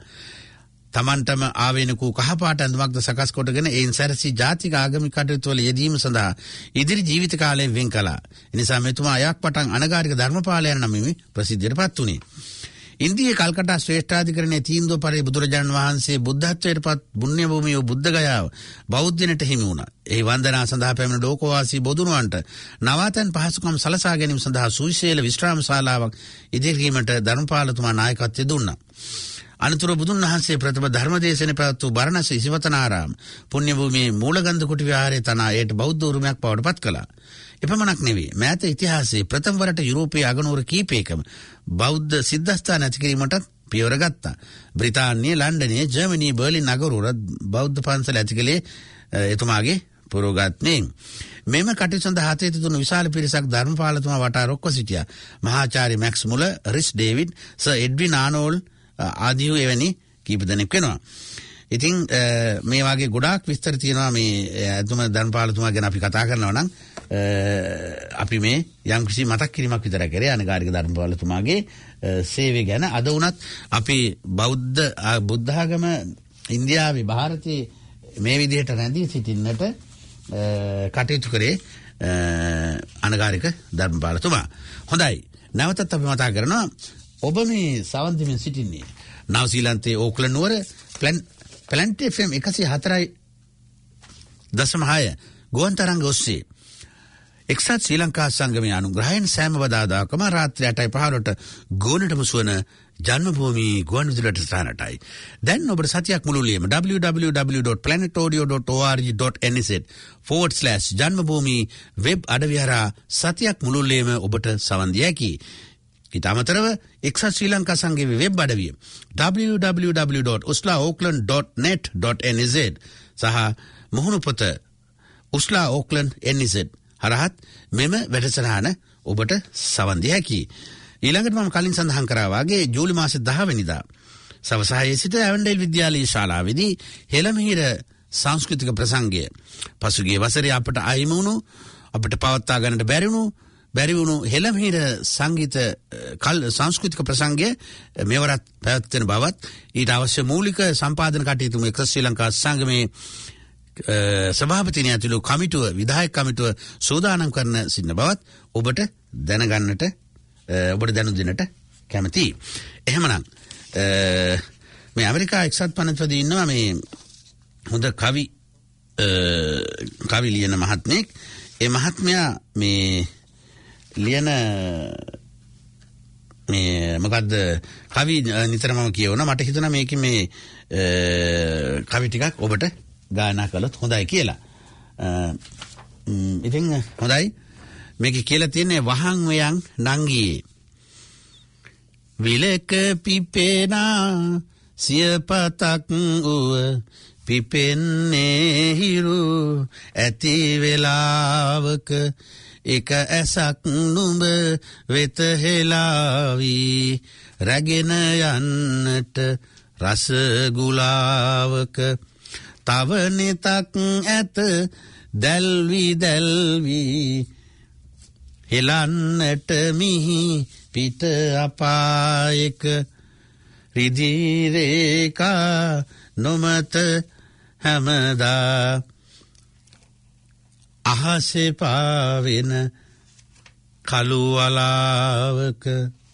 තමන්ටම ආවේනිකු කහපාට ඇඳුමක්ද සකස් කොටගෙන එයින් සැරසි ජාතික ආගමික කටයුතු වල යෙදීම සඳහා ඉදිරි ජීවිත කාලය වෙන් කළා. එනිසා මෙතුමා අයක් පටන් අනගාരിക ධර්මපාල යන නමින් ප්‍රසිද්ධියටපත් වුණේ. ඉන්දියාවේ කල්කටා ශ්‍රේෂ්ඨාධිකරණයේ තීන්දුව පරිදි බුදුරජාණන් වහන්සේ බුද්ධත්වයට පත් පුණ්‍ය භූමිය බුද්ධගයාව බෞද්ධයන්ට හිමි වුණා. ඒ වන්දනා සඳහා පැමිණ ලෝකවාසී බොදුනුවන්ට නවාතැන් පහසුකම් සලසා ගැනීම සඳහා සුවිශේෂ විශ්‍රාම ශාලාවක් ඉදිරිවීමට ධර්මපාලතුමා නායකත්වය දුන්නා. අනතුරු බුදුන් වහන්සේ ප්‍රථම ධර්මදේශන පැවැත් වූ බරණැස ඉසිවතනාරාම පුණ්‍ය භූමියේ මූලගන්ධ කුටි විහාරයේ තනා එයට බෞද්ධ උරුමයක් බවට පත් කළා. එපමණක් නෙවෙයි මෑත ඉතිහාසයේ ප්‍රථම වරට යුරෝපයේ අගනුවර කීපයකම බෞද්ධ සිද්ධාස්ථාන ඇති කිරීමටත් පියවර ගත්තා. බ්‍රිතාන්‍යයේ ලන්ඩනයේ ජර්මනියේ බර්ලින් නගරවල බෞද්ධ පන්සල් ඇති කළේ එතුමාගේ පුරෝගාත්මයෙන්. මෙම කටයුතු සඳහා හතේ තුන විශාල පිරිසක් ධර්මපාලතුමා වටා රොක්ව සිටියා. මහාචාර්ය Max Muller, Rhys David, Sir Edwin Arnold ආදිව එවැනි කීප දෙනෙක් වෙනවා. ඉතින් මේ වගේ ගොඩාක් විස්තර තියෙනවා මේ එතුම ධර්මපාලතුමා ගැන අපි කතා කරනවා නම් අපි මේ යම් කිසි මතක් කිරීමක් විතර කරේ අනගාരിക ධර්මපාලතුමාගේ සේවය ගැන. අද වුණත් අපි බෞද්ධ බුද්ධාගම ඉන්දියාවේ ಭಾರತයේ මේ විදිහට රැඳී සිටින්නට කටයුතු කරේ අනගාരിക ධර්මපාලතුමා. හොඳයි. නැවතත් අපි මතක් කරනවා ඔබ මේ සවන් දෙමින් සිටින්නේ නවසීලන්තයේ ඕක්ලන්ඩ් නුවර ප්ලැනට් එෆ් එම් එකසිය හතරයි දශම හය ගුවන් තරංග ඔස්සේ එක්සත් ශ්‍රී ලංකා සංගමයේ අනුග්‍රහයෙන් සෑම බදාදාකම රාත්‍රී අටයි පහළොවට ගෝනට මුසුවන ජන්මභූමි ගුවන් විදුලියට ස්ථානටයි. දැන් ඔබට සතියක් මුළුල්ලේම w w w dot planet audio dot org dot n z forward slash Janmabhumi web අඩවිහරහා සතියක් මුළුල්ලේම ඔබට සවන් දිය හැකියි. ඊට අමතරව එක්සත් ශ්‍රී ලංකා සංගමයේ වෙබ් අඩවිය w w w dot usla auckland dot net dot n z සහ මුහුණු පොත usla auckland n z හරහත් මෙම වැඩසටහන ඔබට සවන් දිය හැකියි. ඊළඟට මම කලින් සඳහන් කරා වගේ ජූලි මාසේ දහ වෙනිදා සවස් හයේ සිට ඇවන්ඩේල් විද්‍යාලයේ ශාලාවේදී හෙළමිහිර සංස්කෘතික ප්‍රසංගය පසුගිය වසරේ අපට අහිමි වුණු අපිට පවත්වා ගන්නට බැරි වුණු බැරි වුණු හෙළමිහිර සංගීත සංස්කෘතික ප්‍රසංගය මෙවරත් පැවැත්වෙන බවත් ඊට අවශ්‍ය මූලික සම්පාදන කටයුතු එක්සත් ශ්‍රී ලංකා සංගමයේ සභාපතිනිය ඇතුළු කමිටුව විධායක කමිටුව සූදානම් කරන සිටින බවත් ඔබට දැනගන්නට ඔබට දැනුම් දෙන්නට කැමතියි. එහෙමනම් මේ ඇමරිකා එක්සත් පනතවදී ඉන්නවා මේ හොඳ කවි කවි ලියන මහත්මයෙක්. ඒ මහත්මයා මේ ලියන මේ මොකද්ද කවි නිතරම කියවනවා. මට හිතුණා මේකේ මේ කවි ටිකක් ඔබට ගායනා කළොත් හොඳයි කියලා. ඉතින් හොඳයි. මේකේ කියලා තියෙන්නේ වහන් වයන් නංගියේ විලක පිපෙනා සියපතක් උව පිපෙන්නේ හිරු ඇති වෙලාවක එක ඇසක් නුඹ වෙත හෙලාවි රැගෙන යන්නට රස ගුලාවක තව නෙතක් ඇත දැල්වි දැල්වි හෙලන්නට මිහි පිට අපායක රිදී රේඛා නොමත හැමදා අහසේ පාවෙන කළු වලාවක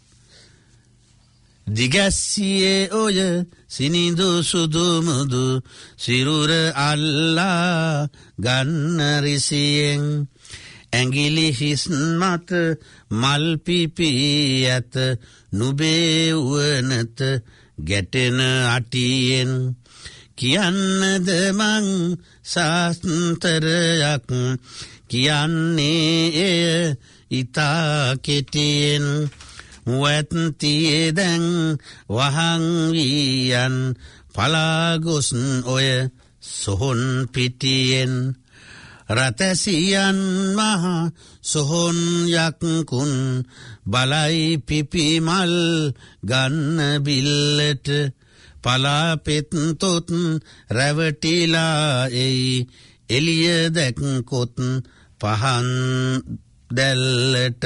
දිගැස්සියේ ඔය සිනිඳු සුදු මුදු සිරුර අල්ලා ගන්න රිසියෙන් ඇඟිලි හිස් මත මල් පිපි ඇත නුබේ වනත ගැටෙන අටියෙන් කියන්නද මං සාස්තරයක් කියන්නේ එය ඉතා කෙටියෙන් මුවැත්තියේ දැන් වහන් වියන් පලාගොස් ඔය සොහොන් පිටියෙන් රතසියන් මහා සොහොන් යක්කුන් බලයි පිපිමල් ගන්න බිල්ලට පලාපෙත් තොත් රැවටිලා එයි එළිය දැක්කොත් පහන් දැල්ලට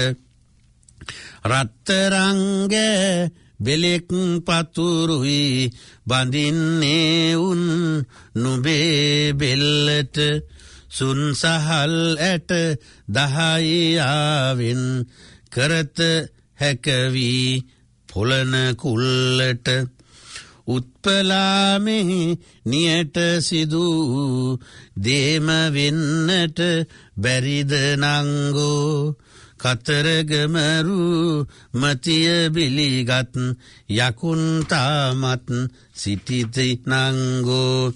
රත්තරංගේ බෙලෙක් පතුරුයි බඳින්නේ උන් නුබේ බෙල්ලට සුන්සහල් ඇට දහයාවෙන් කරත හැකවී පොළන කුල්ලට උත්පලාමෙහි නියට සිදු දේම වෙන්නට බැරිද නංගෝ කතරගමරු මතිය බිලිගත් යකුන් තාමත් සිටිති නංගෝ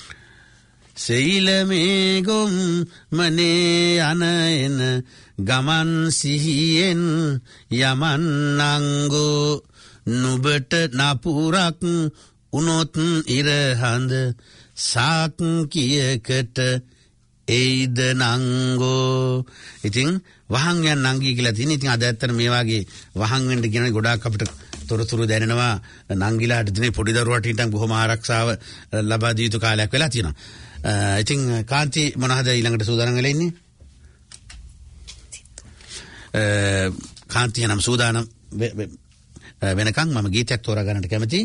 සෙයිලමේ ගොම් මනේ යන එන ගමන් සිහියෙන් යමන් නංගෝ නුබට නපුරක් උනොත් ඉරහඳ සාක් කියකට එයිද නංගෝ. ඉතින් වහන් යන නංගී කියලා තියෙන. ඉතින් අද ඇත්තට මේ වගේ වහන් වෙන්න කියන ගොඩාක් අපිට තොරතුරු දැනෙනවා. නංගිලාට දිනේ පොඩි දරුවාට හිටන් බොහොම ආරක්ෂාව ලබා දී යුතු කාලයක් වෙලා තියෙනවා. ඉතින් කාන්ති මොනවද ඊළඟට සූදානම් වෙලා ඉන්නේ? කාන්ති නම් සූදානම් වෙනකන් මම ගීතයක් තෝරා ගන්නට කැමතියි.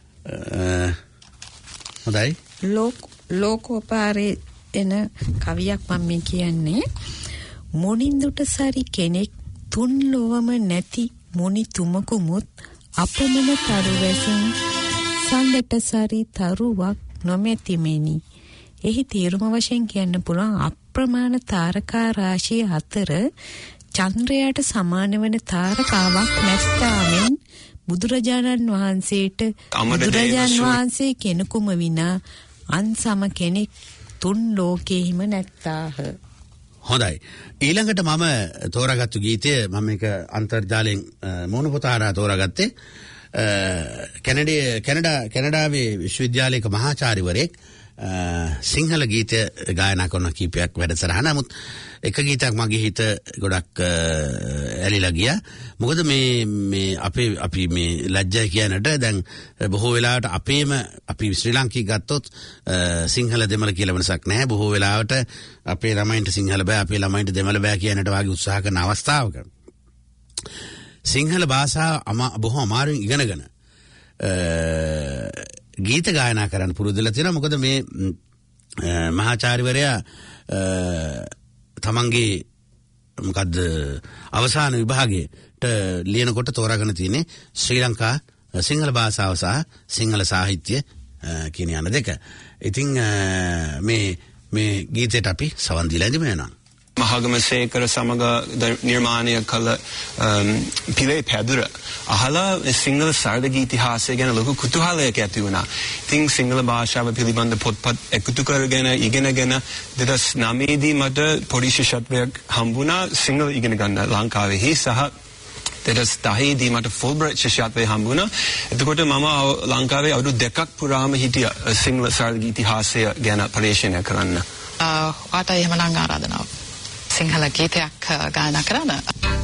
හොඳයි. ලෝක ලෝකෝපාරේ එන කවියක් මම මේ කියන්නේ. මොනින්දුට සරි කෙනෙක් තුන් ලොවම නැති මොනි තුමකුමුත් අපමණ තරුවැසින් සඳට සරි තරුවක් නොමැතිමෙනි. එහි තේරුම වශයෙන් කියන්න පුළුවන් අප්‍රමාණ තාරකා රාශිය අතර චන්ද්‍රයාට සමාන වන තාරකාවක් නැත්තාමෙන් බුදුරජාණන් වහන්සේට බුදුරජාණන් වහන්සේ කෙනෙකුම විනා අන් සම කෙනෙක් තුන් ලෝකෙහිම නැත්තාහ. හොඳයි. ඊළඟට මම තෝරාගත්තු ගීතය මම මේක අන්තර්ජාලයෙන් මූණ පොතාරා තෝරාගත්තේ කැනඩා කැනඩා කැනඩාවේ විශ්වවිද්‍යාලයක මහාචාර්යවරයෙක් සිංහල ගීත ගායනා කරන කීපයක් වැඩසටහන. නමුත් එක ගීතයක් මගේ හිත ගොඩක් ඇලිලා ගියා. මොකද මේ මේ අපේ අපි මේ ලැජ්ජා කියනට දැන් බොහෝ වෙලාවට අපේම අපි ශ්‍රී ලාංකික ගත්තොත් සිංහල දෙමළ කියලා වෙනසක් නැහැ. බොහෝ වෙලාවට අපේ ළමයින්ට සිංහල බෑ, අපේ ළමයින්ට දෙමළ බෑ කියනට වාගේ උත්සාහ කරන අවස්ථාවක සිංහල භාෂාව බොහෝ අමාරුවෙන් ඉගෙනගෙන ගීත ගායනා කරන්න පුරුදුලා තියෙනවා. මොකද මේ මහාචාර්යවරයා තමන්ගේ මොකද්ද අවසාන විභාගයට ලියනකොට තෝරාගෙන තියෙන්නේ ශ්‍රී ලංකා සිංහල භාෂාව සහ සිංහල සාහිත්‍ය කියන යන දෙක. ඉතින් මේ මේ ගීතයට අපි සවන් දීලා ඉඳිමු. මහගමසේකර සමග නිර්මාණය කළ පිලේ පැදුර අහලා සිංහල සරද ඉතිහාසය ගැන ලොකු කුතුහලයක් ඇති වුණා. ඉතින් සිංහල භාෂාව පිළිබඳ පොත්පත් එකතු කරගෙන ඉගෙනගෙන දෙදහස් නවයේදී මට පොඩි ශිෂ්‍යත්වයක් හම්බුණා සිංහල ඉගෙන ගන්න ලංකාවේ. සහ දෙදහස් දහය දී මට ෆුල්බ්‍රයිට් ශිෂ්‍යත්වයේ හම්බුණා. එතකොට මම ලංකාවේ අවුරුදු දෙකක් පුරාම හිටියා සිංහල සරල ඉතිහාසය ගැන පරිශීලනය කරන්න. ඔයාට එහෙමනම් ආරාධනාවක්. සිංහල ගීතයක් ගායනා කරන්න.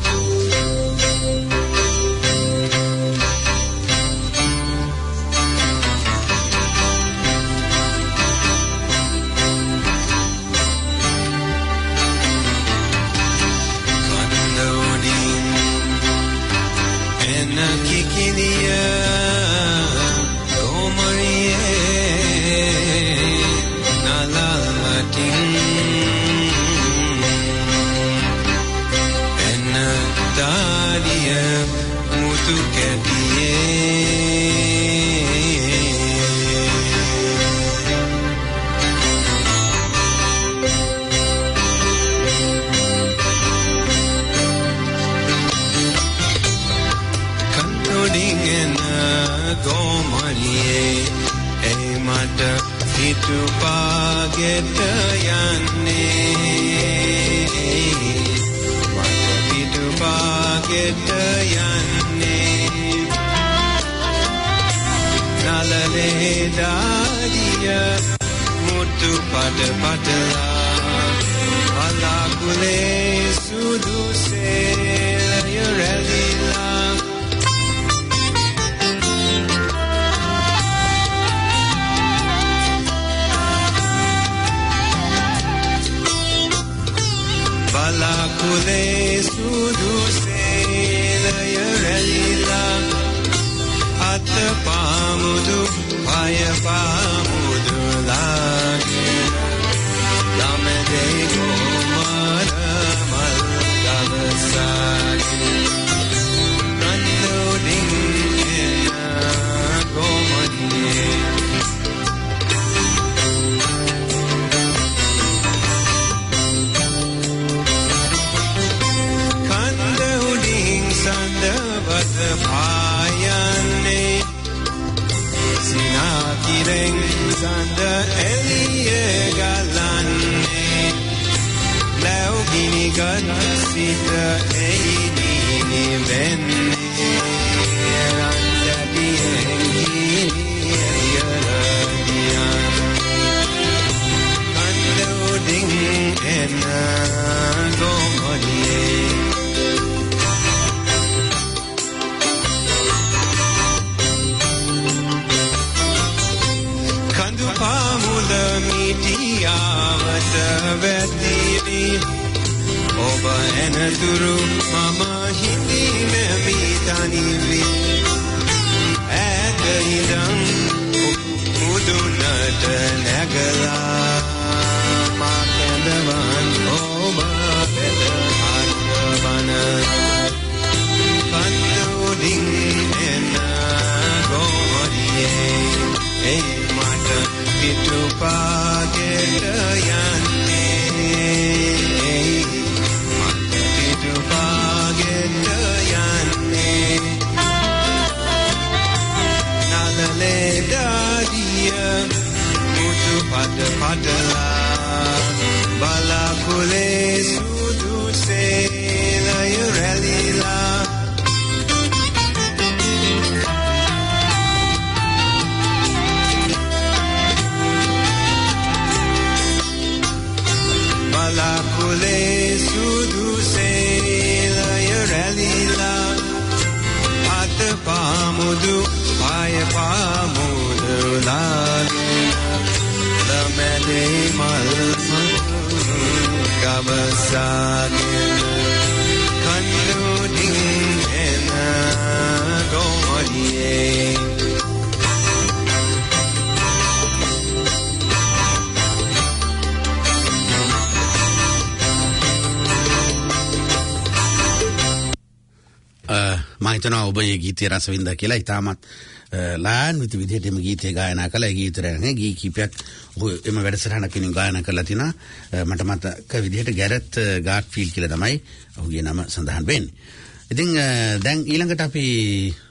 ඔබ මේ ගීතය රස වින්දා කියලා ඉතාමත් ලාන්විත විදිහටම ගීතය ගායනා කළා. ඒ ගීතය නෑ ගී කීපයක් ඔහු එම වැඩසටහනක ඉන්න ගායනා කරලා තිනා. මට මතක විදිහට ගැරත් ගාට්ෆීල්ඩ් කියලා තමයි ඔහුගේ නම සඳහන් වෙන්නේ. ඉතින් දැන් ඊළඟට අපි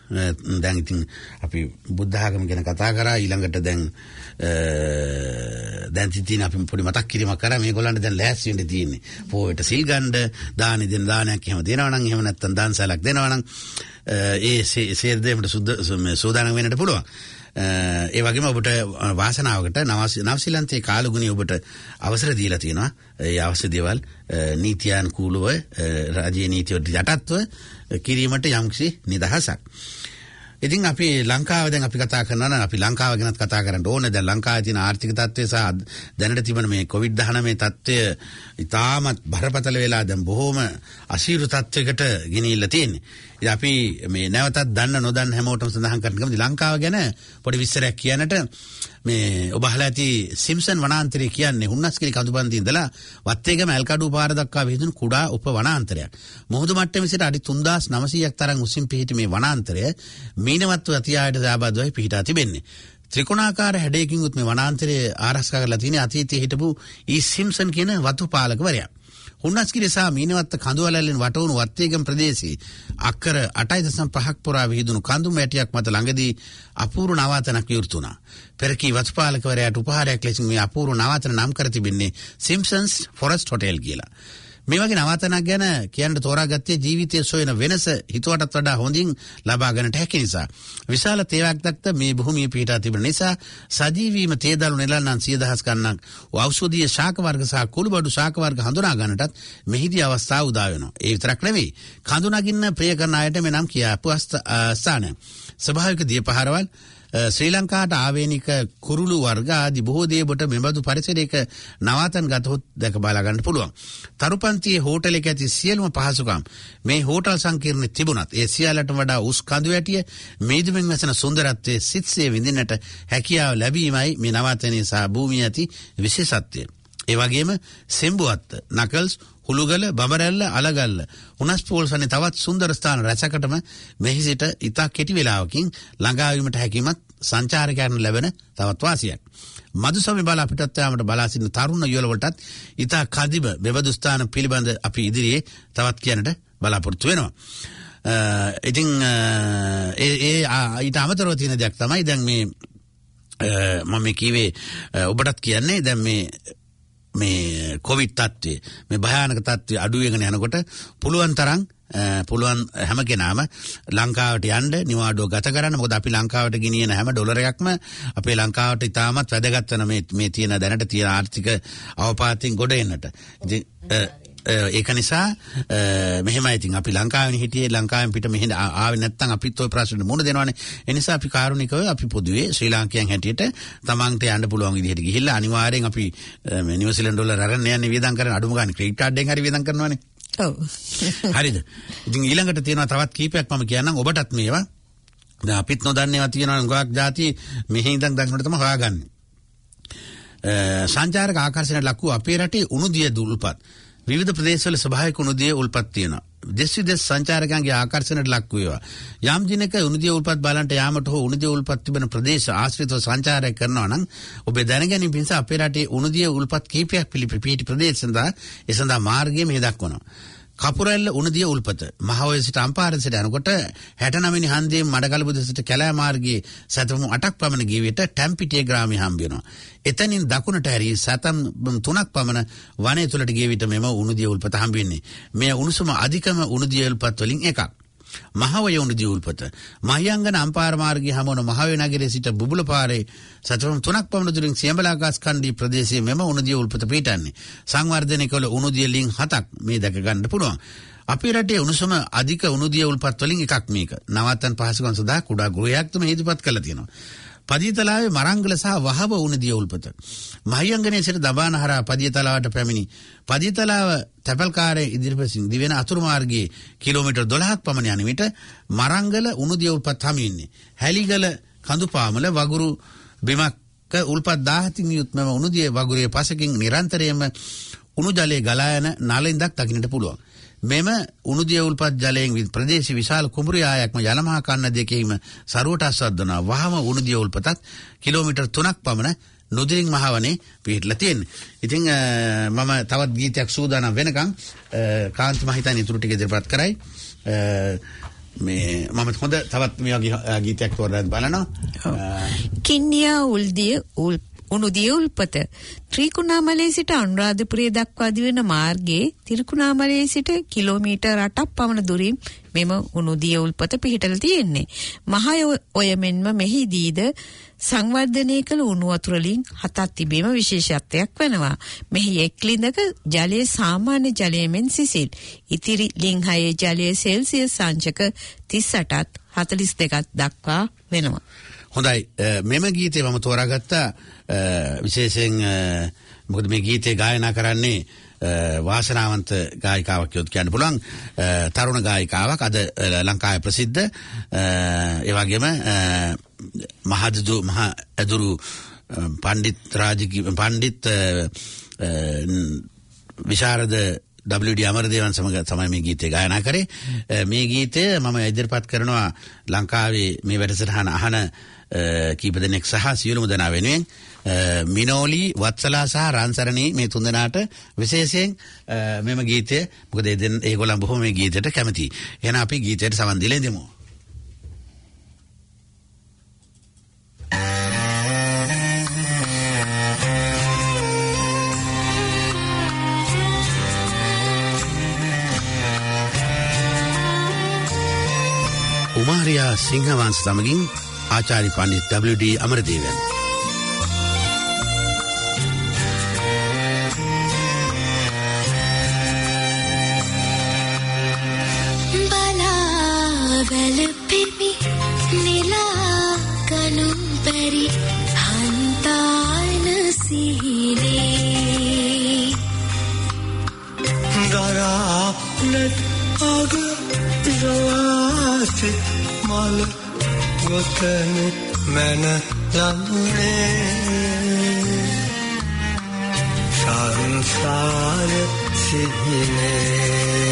දැන් ඉතින් අපි බුද්ධ ආගම ගැන කතා කරා ඊළඟට දැන් දැන් තිතින් අපි පොඩි මතක් කිරීමක් කරා මේගොල්ලන්ට දැන් ලෑස්ති වෙන්න තියෙන්නේ පොයට සිල් ගන්න දානි දෙන දානයක් එහෙම දෙනවා නම් එහෙම නැත්නම් දානසලක් දෙනවා නම් ඒ සේර දෙන්නට සූදානම් වෙන්නට පුළුවන්. ඒ වගේම ඔබට වාසනාවකට නවසීලන්තයේ කාලගුණී ඔබට අවසර දීලා තියෙනවා. ඒ අවශ්‍ය දේවල් නීතියානුකූලව රාජ්‍ය නීතියට යටත්ව කිරීමට යම්කිසි නිදහසක්. ඉතින් අපි ලංකාව දැන් අපි කතා කරනවා නම් අපි ලංකාව ගැනත් කතා කරන්න ඕනේ. දැන් ලංකාවේ තියෙන ආර්ථික තත්ත්වය සහ දැනට තිබෙන මේ කොවිඩ් දහනවය තත්ත්වය ඉතාමත් බරපතල වෙලා දැන් බොහොම අසීරු තත්ත්වයකට ගෙනිහිල්ලා තියෙන්නේ. ඉතින් අපි මේ නැවතත් දන්න නොදන්න හැමෝටම සඳහන් කරන්න කැමති ලංකාව ගැන පොඩි විස්තරයක් කියන්නට මේ ඔබ අහලා ඇති සිම්සන් වනාන්තරය කියන්නේ හුන්නස්ගිරි කඳුබන්දේ ඉඳලා වත්තේගම ඇල්කඩුව පාර දක්වා විහිදුණු කුඩා උප වනාන්තරයක්. මුහුදු මට්ටමේ සිට අඩි තුන්දාස් නවසීයක් තරම් උසින් පිහිටි මේ වනාන්තරය මීනවත්ව අතියායට සහභාගීව පිහිටා තිබෙන්නේ. ත්‍රිකෝණාකාර හැඩයකින් උත් මේ වනාන්තරය ආරක්ෂා කරලා තියෙන අතීතයේ හිටපු ඊ සිම්සන් කියන වතු පාලකවරයා. හුන්නස්ගිරිය සහ මීනවත්ත කඳුවැලෙන් වටවුණු වත්තේගම ප්‍රදේශයේ අක්කර අටයි දශම පහක් පුරා විහිදුණු කඳු මැටියක් මත ළඟදී අපූර්ව නවාතනක් විවෘත වුණා. පෙරකී වතුපාලකවරයාට උපහාරයක් ලෙසින් මේ අපූර්ව නවාතන නම් කර තිබෙන්නේ සිම්සන්ස් ෆොරස්ට් හොටෙල් කියලා. මේ වගේ නවාතනක් ගැන කියන්න තෝරාගත්තේ ජීවිතයේ සොයන වෙනස හිතුවටත් වඩා හොඳින් ලබා ගන්නට හැකි නිසා. විශාල තේවක් දක්ත මේ භූමිය පිහිටා තිබෙන නිසා සජීවීම තේදළු නෙළන්නන් සිය දහස් ගණනක් ඖෂධීය ශාක වර්ග සහ කුළුබඩු ශාක වර්ග හඳුනා ගන්නටත් මෙහිදී අවස්ථාව උදා වෙනවා. ඒ විතරක් නෙවෙයි කඳු නගින්න ප්‍රිය කරන අයට මේ නම් කියාපු ස්ථානය. ස්වභාවික දියපහරවල් ශ්‍රී ලංකාවට ආවේනික කුරුළු වර්ග ආදී බොහෝ දේබට මෙබඳු පරිසරයක නවාතන් ගතහොත් දැක බලා ගන්න පුළුවන්. තරුපන්තියේ හෝටලයක ඇති සියලුම පහසුකම් මේ හෝටල් සංකීර්ණයේ තිබුණත් ඒ සියල්ලට වඩා උස් කඳු වැටිය මේදුමින් වැසෙන සුන්දරත්වයේ සිත්සේ විඳින්නට හැකියාව ලැබීමයි මේ නවාතනයේ සහ භූමිය ඇති විශේෂත්වය. ඒ වගේම සෙම්බුවත්ත, නකල්ස්, හුළුගල, බබරැල්ල, අලගල්ල, උනස්පෝල් සනේ තවත් සුන්දර ස්ථාන රැසකටම මෙහි සිට ඉතා කෙටි වේලාවකින් ළඟා වීමට හැකියමත් සංචාරකයන් ලැබෙන තවත් වාසියක්. මදුසමි බල අපිටත් යාමට බලා සිටින තරුණ යුවල වලටත් ඉතා කදිබ මෙබඳු ස්ථාන පිළිබඳ අපි ඉදිරියේ තවත් කියන්නට බලාපොරොත්තු වෙනවා. ඉතින් ඒ ඒ ඊට අමතරව තියෙන දෙයක් තමයි දැන් මේ මම කිව්වේ ඔබටත් කියන්නේ දැන් මේ මේ කොවිඩ් තත්ත්වය මේ භයානක තත්ත්වය අඩු වෙගෙන යනකොට පුළුවන් තරම් පුළුවන් හැම කෙනාම ලංකාවට යන්න නිවාඩුව ගත කරන්න. මොකද අපි ලංකාවට ගෙනියන හැම ඩොලරයක්ම අපේ ලංකාවට ඉතාමත් වැදගත් වෙන මේ මේ තියෙන දැනට තියෙන ආර්ථික අවපාතයෙන් ගොඩ එන්නට. ඉතින් ඒක නිසා මෙහෙමයි ඉතින් අපි ලංකාවේ හිටියේ ලංකාවෙන් පිට මෙහෙ ආවේ නැත්නම් අපිත් ওই ප්‍රශ්නෙට මුහුණ දෙනවනේ. ඒ නිසා අපි කාරුණිකව අපි පොදුවේ ශ්‍රී ලාංකිකයන් හැටියට තමන්ට යන්න පුළුවන් විදිහට ගිහිල්ලා අනිවාර්යෙන් අපි මේ නිව්සීලන්ත ඩොලර් අරන් යන්නේ වියදම් කරන අඩුම ගන්න ක්‍රෙඩිට් කාඩ් එකෙන් හරි වියදම් කරනවනේ. ඔව්. හරිද? ඉතින් ඊළඟට තියෙනවා තවත් කීපයක් මම කියන්නම් ඔබටත් මේවා. දැන් අපිත් නොදන්නේවා තියෙනවා ගොඩක් ಜಾති මෙහි ඉඳන් දක්නට තමයි හොයාගන්නේ. සංචාරක ආකර්ෂණයට ලක් වූ අපේ රටේ උණුදිය දුල්පත් විවිධ ප්‍රදේශවල ස්වභාවික උණුදිය උල්පත් තියෙනවා. දෙස් විදෙස් සංචාරකයන්ගේ ආකර්ෂණයට ලක් වේවා. යම් දිනක උණුදිය උල්පත් බලන්ට යාමට හෝ උණුදිය උල්පත් තිබෙන ප්‍රදේශ ආශ්‍රිතව සංචාරය කරනවා නම් ඔබේ දැනගැනීම පිණිස අපේ රටේ උණුදිය උල්පත් කීපයක් පිළිපිටි ප්‍රදේශ සඳහා ඒ සඳහා මාර්ගය මෙහි දක්වනවා. කපුරැල්ල උණුදිය උල්පත මහවැය සිට අම්පාර සිට යනකොට හැටනව වෙනි හන්දියේ මඩකලපුද සිට කැලෑ මාර්ගයේ සතම අටක් පමණ ගිය විට ටැම්පිටිය ග්‍රාමයේ හම්බ වෙනවා. එතනින් දකුණට හැරී සතම් තුනක් පමණ වනයේ තුලට ගිය විට මෙම උණුදිය උල්පත හම්බ වෙන්නේ. මේ උණුසුම අධිකම උණුදිය උල්පත් වලින් එකක්. මහවැය උණුදිය උල්පත මහියංගන අම්පාර මාර්ගයේ හමුවන මහවැය නගරයේ සිට බුබුලපාරේ සතම තුනක් පමණ දුරින් සියඹලාගස් කණ්ඩී ප්‍රදේශයේ මෙම උණුදිය උල්පත පිහිටන්නේ. සංවර්ධනය කළ උණුදිය ලිං හතක් මේ දැක ගන්න පුළුවන්. අපේ රටේ උණුසුම අධික උණුදිය උල්පත් වලින් එකක් මේක. නවත්තන් පහසුකම් සඳහා කුඩා ගෘහයක් තුම ඉදිරිපත් කරලා තියෙනවා. පදියතලාවේ මරංගල සහ වහව උණුදිය උල්පත මහියංගනයේ සිට දබානහරා පදියතලාවට පැමිණි පදියතලාව තැපල්කාරයේ ඉදිරිපසින් දිවෙන අතුරු මාර්ගයේ කිලෝමීටර් දොළහක් පමණ යන විට මරංගල උණුදිය උල්පත් හමුවෙන්නේ. හැලිගල කඳුපාමල වගුරු බිමක උල්පත් දහසකින් යුත් මෙම උණුදිය වගුරේ පසකින් නිරන්තරයෙන්ම උණු ජලයේ ගලා යන නලින්දක් දකින්නට පුළුවන්. මෙම උණුදිය උල්පත් ජලයෙන් ප්‍රදේශ විශාල කුඹුරු ආයක්ම යලමහා කන්න දෙකේම සරුවට අස්වද්දනවා. වහම උණුදිය උල්පතත් කිලෝමීටර් තුනක් පමණ නුදිරින් මහවනේ පිහිටලා තියෙන්නේ. ඉතින් මම තවත් ගීතයක් සූදානම් වෙනකන් කාන්ති මහිතන් ඉතුරු ටික ඉදිරිපත් කරයි. මේ මම හොඳ තවත් මේ වගේ ගීතයක් තෝරලා බලනවා. කින්නියා උල්දිය උල් උණුදිය උල්පත ත්‍රිකුණාමලයේ සිට අනුරාධපුරයේ දක්වා දිවෙන මාර්ගයේ ත්‍රිකුණාමලයේ සිට කිලෝමීටර් අටක් පමණ දුරින් මෙම උණුදිය උල්පත පිහිටලා තියෙන්නේ. මහා ඔය මෙන්ම මෙහිදීද සංවර්ධනය කළ උණු වතුර ලින් හතක් තිබීම විශේෂත්වයක් වෙනවා. මෙහි එක් ලිඳක ජලයේ සාමාන්‍ය ජලය මෙන් සිසිල්. ඉතිරි ලින් හයේ ජලයේ සෙල්සියස් අංශක තිස් අටත් හතළිස් දෙකත් දක්වා වෙනවා. හොඳයි මෙම ගීතේ මම තෝරාගත්තා විශේෂයෙන් මොකද මේ ගීතේ ගායනා කරන්නේ වාසනාවන්ත ගායිකාවක් කියොත් කියන්න පුළුවන් තරුණ ගායිකාවක් අද ලංකාවේ ප්‍රසිද්ධ ඒ වගේම මහදු මහ අදුරු පණ්ඩිත් රාජකී පණ්ඩිත් විශාරද ඩබ්ලිව් ඩී අමරදේවන් සමග තමයි මේ ගීතය ගායනා කරේ. මේ ගීතය මම ඉදිරිපත් කරනවා ලංකාවේ මේ වැඩසටහන අහන කීප දෙනෙක් සහ සියලුම දෙනා වෙනුවෙන්. මිනෝලි වත්සලා සහ රන්සරණී මේ තුන්දෙනාට විශේෂයෙන් මෙම ගීතය මොකද ඒගොල්ලන් බොහොම මේ ගීතයට කැමතියි. එහෙනම් අපි ගීතයට සවන් දීලා ඉඳමු. උමාරියා සිංහවංශ සමගින් ආචාර්ය පණ්ඩිත් ඩබ්ලිව් ඩී අමරදේවන්. බලාවැල පෙමි නිලා කනු බැරි හන්තාන සිහිනේ දරාප්ලට අග ජවාසි මල ගොතන මැන ලඳුනේ සංසාර සිහිනේ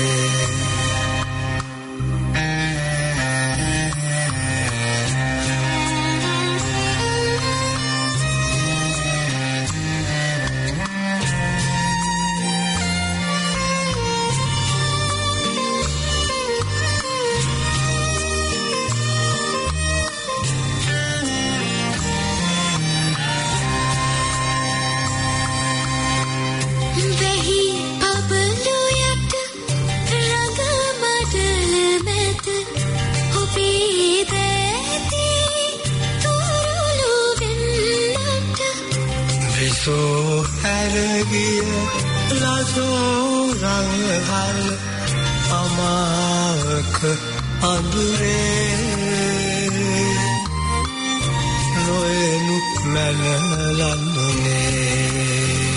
අමාවක අඳුරේ නොයනු මැනලන්දුනේ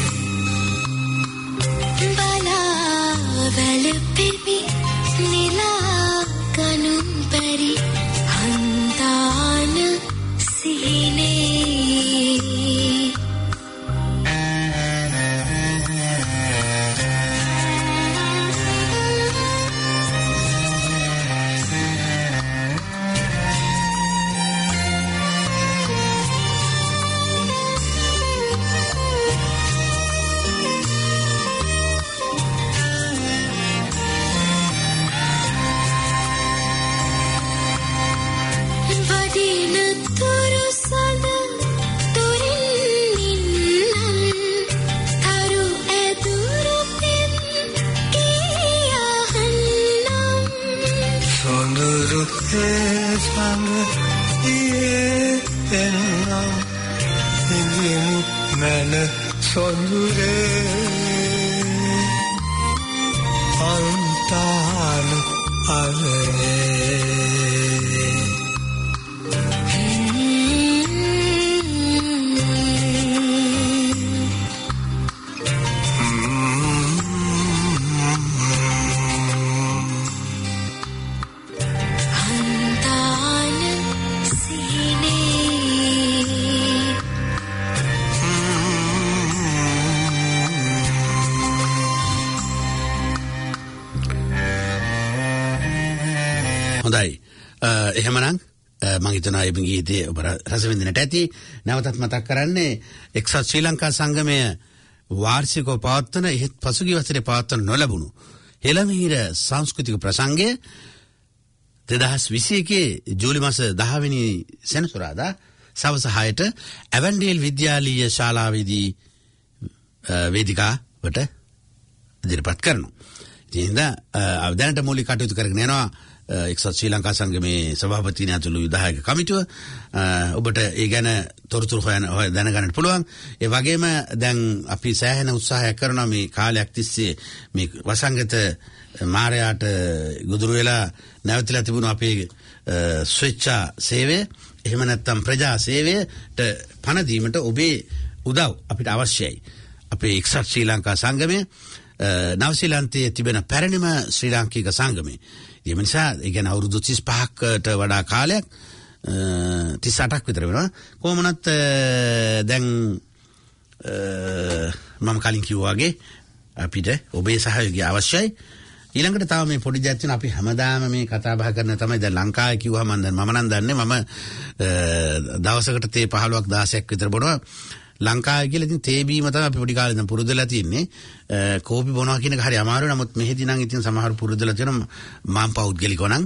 බලාවැල පෙමි නිලා කනු බැරි හන්තාන සිහිනේ හොඳයි. එහෙමනම් මම හිතනවා මේ ගීතේ ඔබ රස විඳින්නට ඇති. නැවතත් මතක් කරන්නේ එක්සත් ශ්‍රී ලංකා සංගමය වාර්ෂිකව පවත්වන ඉහත් පසුගිය වසරේ පවත්වන නොලැබුණු හෙළමිහිර සංස්කෘතික ප්‍රසංගය දෙදහස් විසි එකේ ජූලි මාස දහ වෙනි සෙනසුරාදා සවස හයට ඇවන්ඩේල් විද්‍යාලීය ශාලාවේදී වේදිකාවට ඉදිරිපත් කරනවා. ඉතින් දැනට මූලික කටයුතු කරගෙන යනවා එක්සත් ශ්‍රී ලංකා සංගමේ සභාපතිතුමා ඇතුළු විධායක කමිටුව. ඔබට ඒ ගැන තොරතුරු හොයන දැනගන්න පුළුවන්. ඒ වගේම දැන් අපි සෑහෙන උත්සාහයක් කරනවා මේ කාලයක් තිස්සේ මේ වසංගත මාරයාට ගොදුරු වෙලා නැවතිලා තිබුණු අපේ ස්වේච්ඡා සේවය එහෙම නැත්නම් ප්‍රජා සේවයට පණ දීමට ඔබේ උදව් අපිට අවශ්‍යයි. අපේ එක්සත් ශ්‍රී ලංකා සංගමය නවසීලන්තයේ තිබෙන පැරණිම ශ්‍රී ලාංකික සංගමය. ඒ නිසා ඒ කියන්නේ අවුරුදු තිස් පහකට වඩා කාලයක් තිස් අටක් විතර වෙනවා. කොහොමනත් දැන් මම කලින් කිව්වා වගේ අපිට ඔබේ සහයෝගය අවශ්‍යයි. ඊළඟට තව මේ පොඩි දෙයක් තියෙනවා. අපි හැමදාම මේ කතා බහ කරන තමයි දැන් ලංකාවේ කිව්වම මම දැන් මම නම් දන්නේ මම දවසකට තේ පහළොවක් දහසක් විතර බොනවා. ලංකාවේ කියලා ඉතින් තේ බීම තමයි අපි පොඩි කාලේ ඉඳන් පුරුදුලා තින්නේ. කෝපි බොනවා කියන එක හරි අමාරුයි. නමුත් මෙහෙදි නම් ඉතින් සමහර පුරුදුලා තියෙනවා. මම පෞද්ගලිකව නම්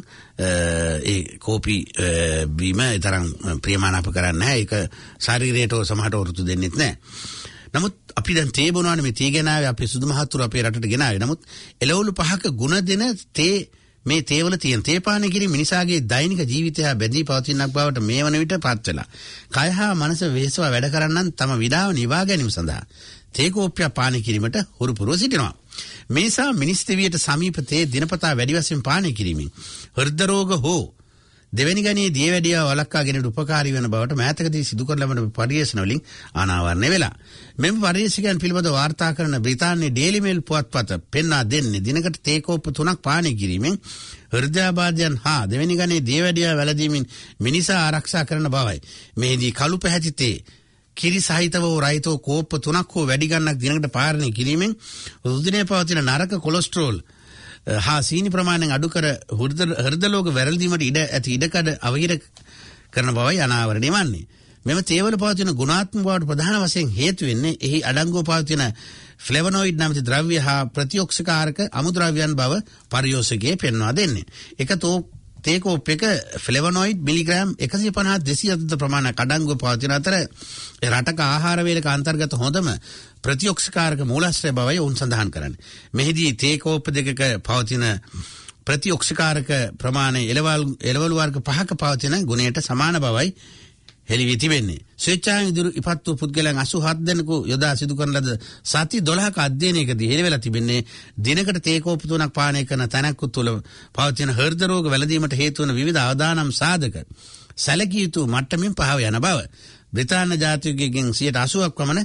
ඒ කෝපි බීම ඒ තරම් ප්‍රියමනාප කරන්නේ නැහැ. ඒක ශරීරයට සමහරට වරුතු දෙන්නෙත් නැහැ. නමුත් අපි දැන් තේ බොනවානේ මේ තේ ගෙනාවේ අපේ සුදු මහත්තුරු අපේ රටට ගෙනාවේ. නමුත් එළවලු පහක ගුණ දෙන තේ මේ තේවල තියෙන තේ පානය කිරීම මිනිසාගේ දෛනික ජීවිතය බැඳී පවතිනක් බවට මේ වන විට පත් වෙලා. කය හා මනස වෙහෙසව වැඩ කරන්නන් තම විඩාව නිවා ගැනීම සඳහා තේ කෝප්පයක් පානය කිරීමට හුරු පුරුව සිටිනවා. මේ නිසා මිනිස් දෙවියට සමීප තේ දිනපතා වැඩි වශයෙන් පානය කිරීමෙන් හෘද රෝග හෝ දෙවැනි ගණයේ දියවැඩියාව වළක්වා ගැනීමට උපකාරී වන බවට මෑතකදී සිදු කර ලබන පරීක්ෂණ වලින් අනාවරණය වෙලා. මෙම පරීක්ෂකයන් පිළිබඳව වාර්තා කරන බ්‍රිතාන්‍යයේ ඩේලි මේල් පුවත්පත පෙන්වා දෙන්නේ දිනකට තේ කෝප්ප තුනක් පානය කිරීමෙන් හෘදයාබාධයන් හා දෙවැනි ගණයේ දියවැඩියාව වැළඳීමෙන් මිනිසා ආරක්ෂා කරන බවයි. මෙහිදී කළු පැහැති තේ කිරි සහිතව රයිතෝ කෝප්ප තුනක් හෝ වැඩි ගණනක් දිනකට පානය කිරීමෙන් රුධිරයේ පවතින නරක කොලෙස්ටරෝල් හා සීනි ප්‍රමාණයෙන් අඩු කර හෘද රෝග වැළඳීමට ඉඩ ඇති ඉඩකඩ අවහිර කරන බවයි අනාවරණය වන්නේ. මෙම තේවල පවතින ගුණාත්මක බවට ප්‍රධාන වශයෙන් හේතු වෙන්නේ එහි අඩංගුව පවතින ෆ්ලේවනොයිඩ් නැමැති ද්‍රව්‍ය හා ප්‍රතිඔක්සිකාරක අමුද්‍රව්‍යයන් බව පරිශෝධකයේ පෙන්වා දෙන්නේ. එක තෝ තේ කෝප් එක ෆ්ලේවනොයිඩ් මිලිග්‍රෑම් එකසිය පනහ දෙසිය අතර ප්‍රමාණයක් අඩංගුව පවතින අතර රටක ආහාර වේලක අන්තර්ගත හොඳම ප්‍රතිඔක්සිකාරක මූලාශ්‍රය බවයි ඔවුන් සඳහන් කරන්නේ. මෙහිදී තේ කෝප් දෙකක පවතින ප්‍රතිඔක්සිකාරක ප්‍රමාණය එළවලු එළවලු වර්ග පහක පවතින ගුණයට සමාන බවයි හෙළි වී තිබෙන්නේ. ස්වේච්ඡාවෙන් ඉදිරි ඉපත් වූ පුද්ගලයන් අසූහත් දෙනෙකු යොදා සිදු කරන ලද සති දොළහක අධ්‍යයනයකදී හෙළි වෙලා තිබෙන්නේ දිනකට තේ කෝප් තුනක් පානය කරන තැනක් තුළ පවතින හෘද රෝග වැළඳීමට හේතු වන විවිධ අවදානම් සාධක සැලකිය යුතු මට්ටමින් පහව යන බව. බ්‍රිතාන්‍ය ජාතිකයන්ගෙන් සියයට අසූවක් පමණ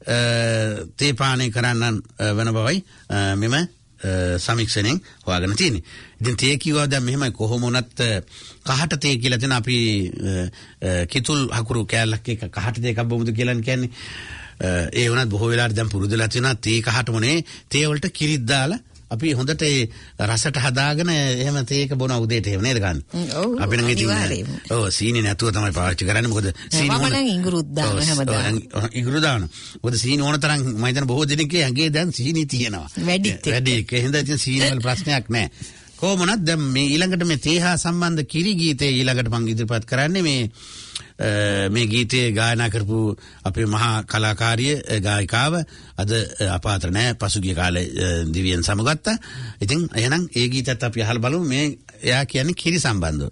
තේ පානය කරන්නන් වන බවයි මෙම සමීක්ෂණයෙන් හොයාගෙන තියෙන්නේ. ඉතින් තේ කිව්වා දැන් මෙහෙමයි කොහොම වුණත් කහට තේ කියලා තියෙන අපි කිතුල් හකුරු කෑල්ලක් එක කහට තේ එකක් බොමුද කියලා කියන්නේ. ඒ වුණත් බොහෝ වෙලාවට දැන් පුරුදුලා තියෙනවා තේ කහට මොනේ තේ වලට කිරිත් දාලා අපි හොඳට ඒ රසට හදාගෙන එහෙම තේක බොන උදේට එහෙම නේද ගන්න. අපි නම් ඉතින් ඔව් සීනි නැතුව තමයි පාවිච්චි කරන්නේ. මොකද සීනි මම නම් ඉඟුරුත් දානවා හැමදාම. ඉඟුරු දානවා. මොකද සීනි ඕන තරම් මම හිතන බොහෝ දෙනෙක්ගේ ඇඟේ දැන් සීනි තියෙනවා. වැඩිත් වැඩි ඒක හින්දා ඉතින් සීනි වල ප්‍රශ්නයක් නැහැ. කොහොමනත් දැන් මේ ඊළඟට මේ තේ හා සම්බන්ධ කිරි ගීතේ ඊළඟට මම ඉදිරිපත් කරන්නේ මේ මේ ගීතේ ගායනා කරපු අපේ මහා කලාකාරිය ගායිකාව අද අපාතර නැහැ පසුගිය කාලේ දිවියෙන් සමුගත්තා. ඉතින් එහෙනම් ඒ ගීතයත් අපි අහලා බලමු. මේ එයා කියන්නේ කිරි සම්බන්ධව.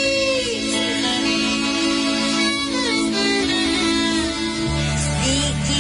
Kiri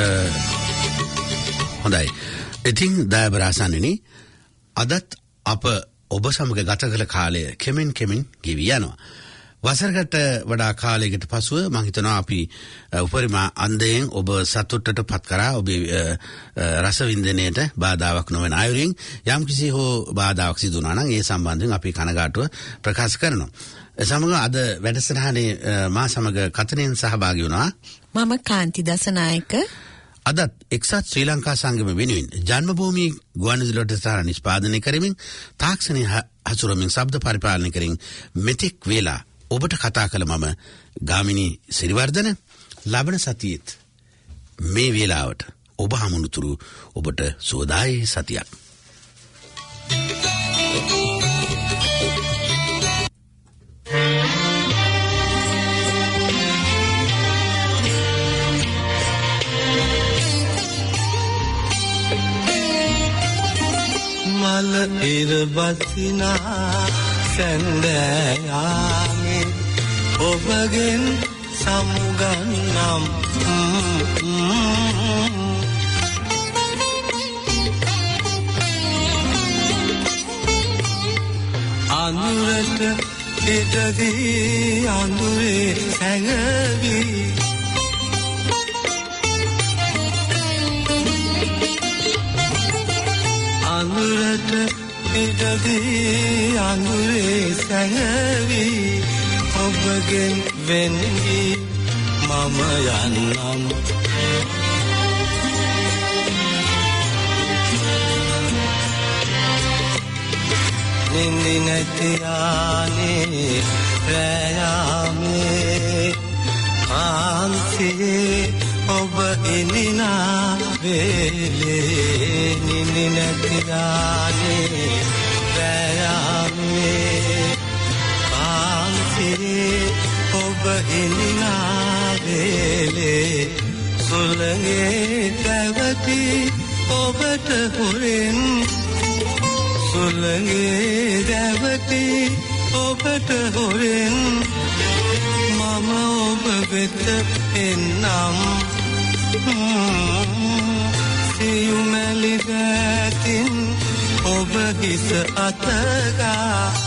හොඳයි. ඉතින් දයබරාසන්නනි අදත් අප ඔබ සමග ගත කළ කාලය කෙමෙන් කෙමෙන් ගෙවි යනවා. වසරකට වඩා කාලයකට පසුව මම හිතනවා අපි උපරිම අන්දයෙන් ඔබ සතුටට පත් කරා ඔබේ රසවින්දනයේට බාධාවක් නොවන අයුරින් යම්කිසි හෝ බාධාවක් සිදු වුණා නම් ඒ සම්බන්ධයෙන් අපි කනගාටුව ප්‍රකාශ කරනවා. සමග අද වැඩසටහනේ මා සමග කතනෙන් සහභාගී වුණා මම කාන්ති දසනායක. අදත් එක්සත් ශ්‍රී ලංකා සංගම වෙනුවෙන් ජන්මභූමි ගුවන්විදුලියට සහ නිෂ්පාදනය කරමින් තාක්ෂණය හසුරමින් ශබ්ද පරිපාලනය කරමින් මෙතෙක් වේලා ඔබට කතා කළ මම ගාමිණී සිරිවර්ධන ලබන සතියේත් මේ වේලාවට ඔබ හමුනුතුරු ඔබට සෝදායි සතියක්. මල ඉර බසිනා සැන්දෑයාමේ ඔබගෙන් සමුගන්නම් අඳුරට ඉටදී අඳුරේ සැඟවී අඳුරට ඉටදී අඳුරේ සැඟවී ඔබගෙන් වෙන්වී මම යන්නම් නින්දි නැති යානේ රැයාමේ කාන්තියේ ඔබ ඉනිනා වේලේ නින්දි නැති යානේ රැයාමේ කාන්තියේ ඔබ ඉනිනා වේලේ සුළඟේ දැවති ඔබට හොරෙන් සුළඟේ දැවති ඔබට හොරෙන් මම ඔබ වෙත එන්නම් සියුමැලි දැතින් ඔබ හිස අතගා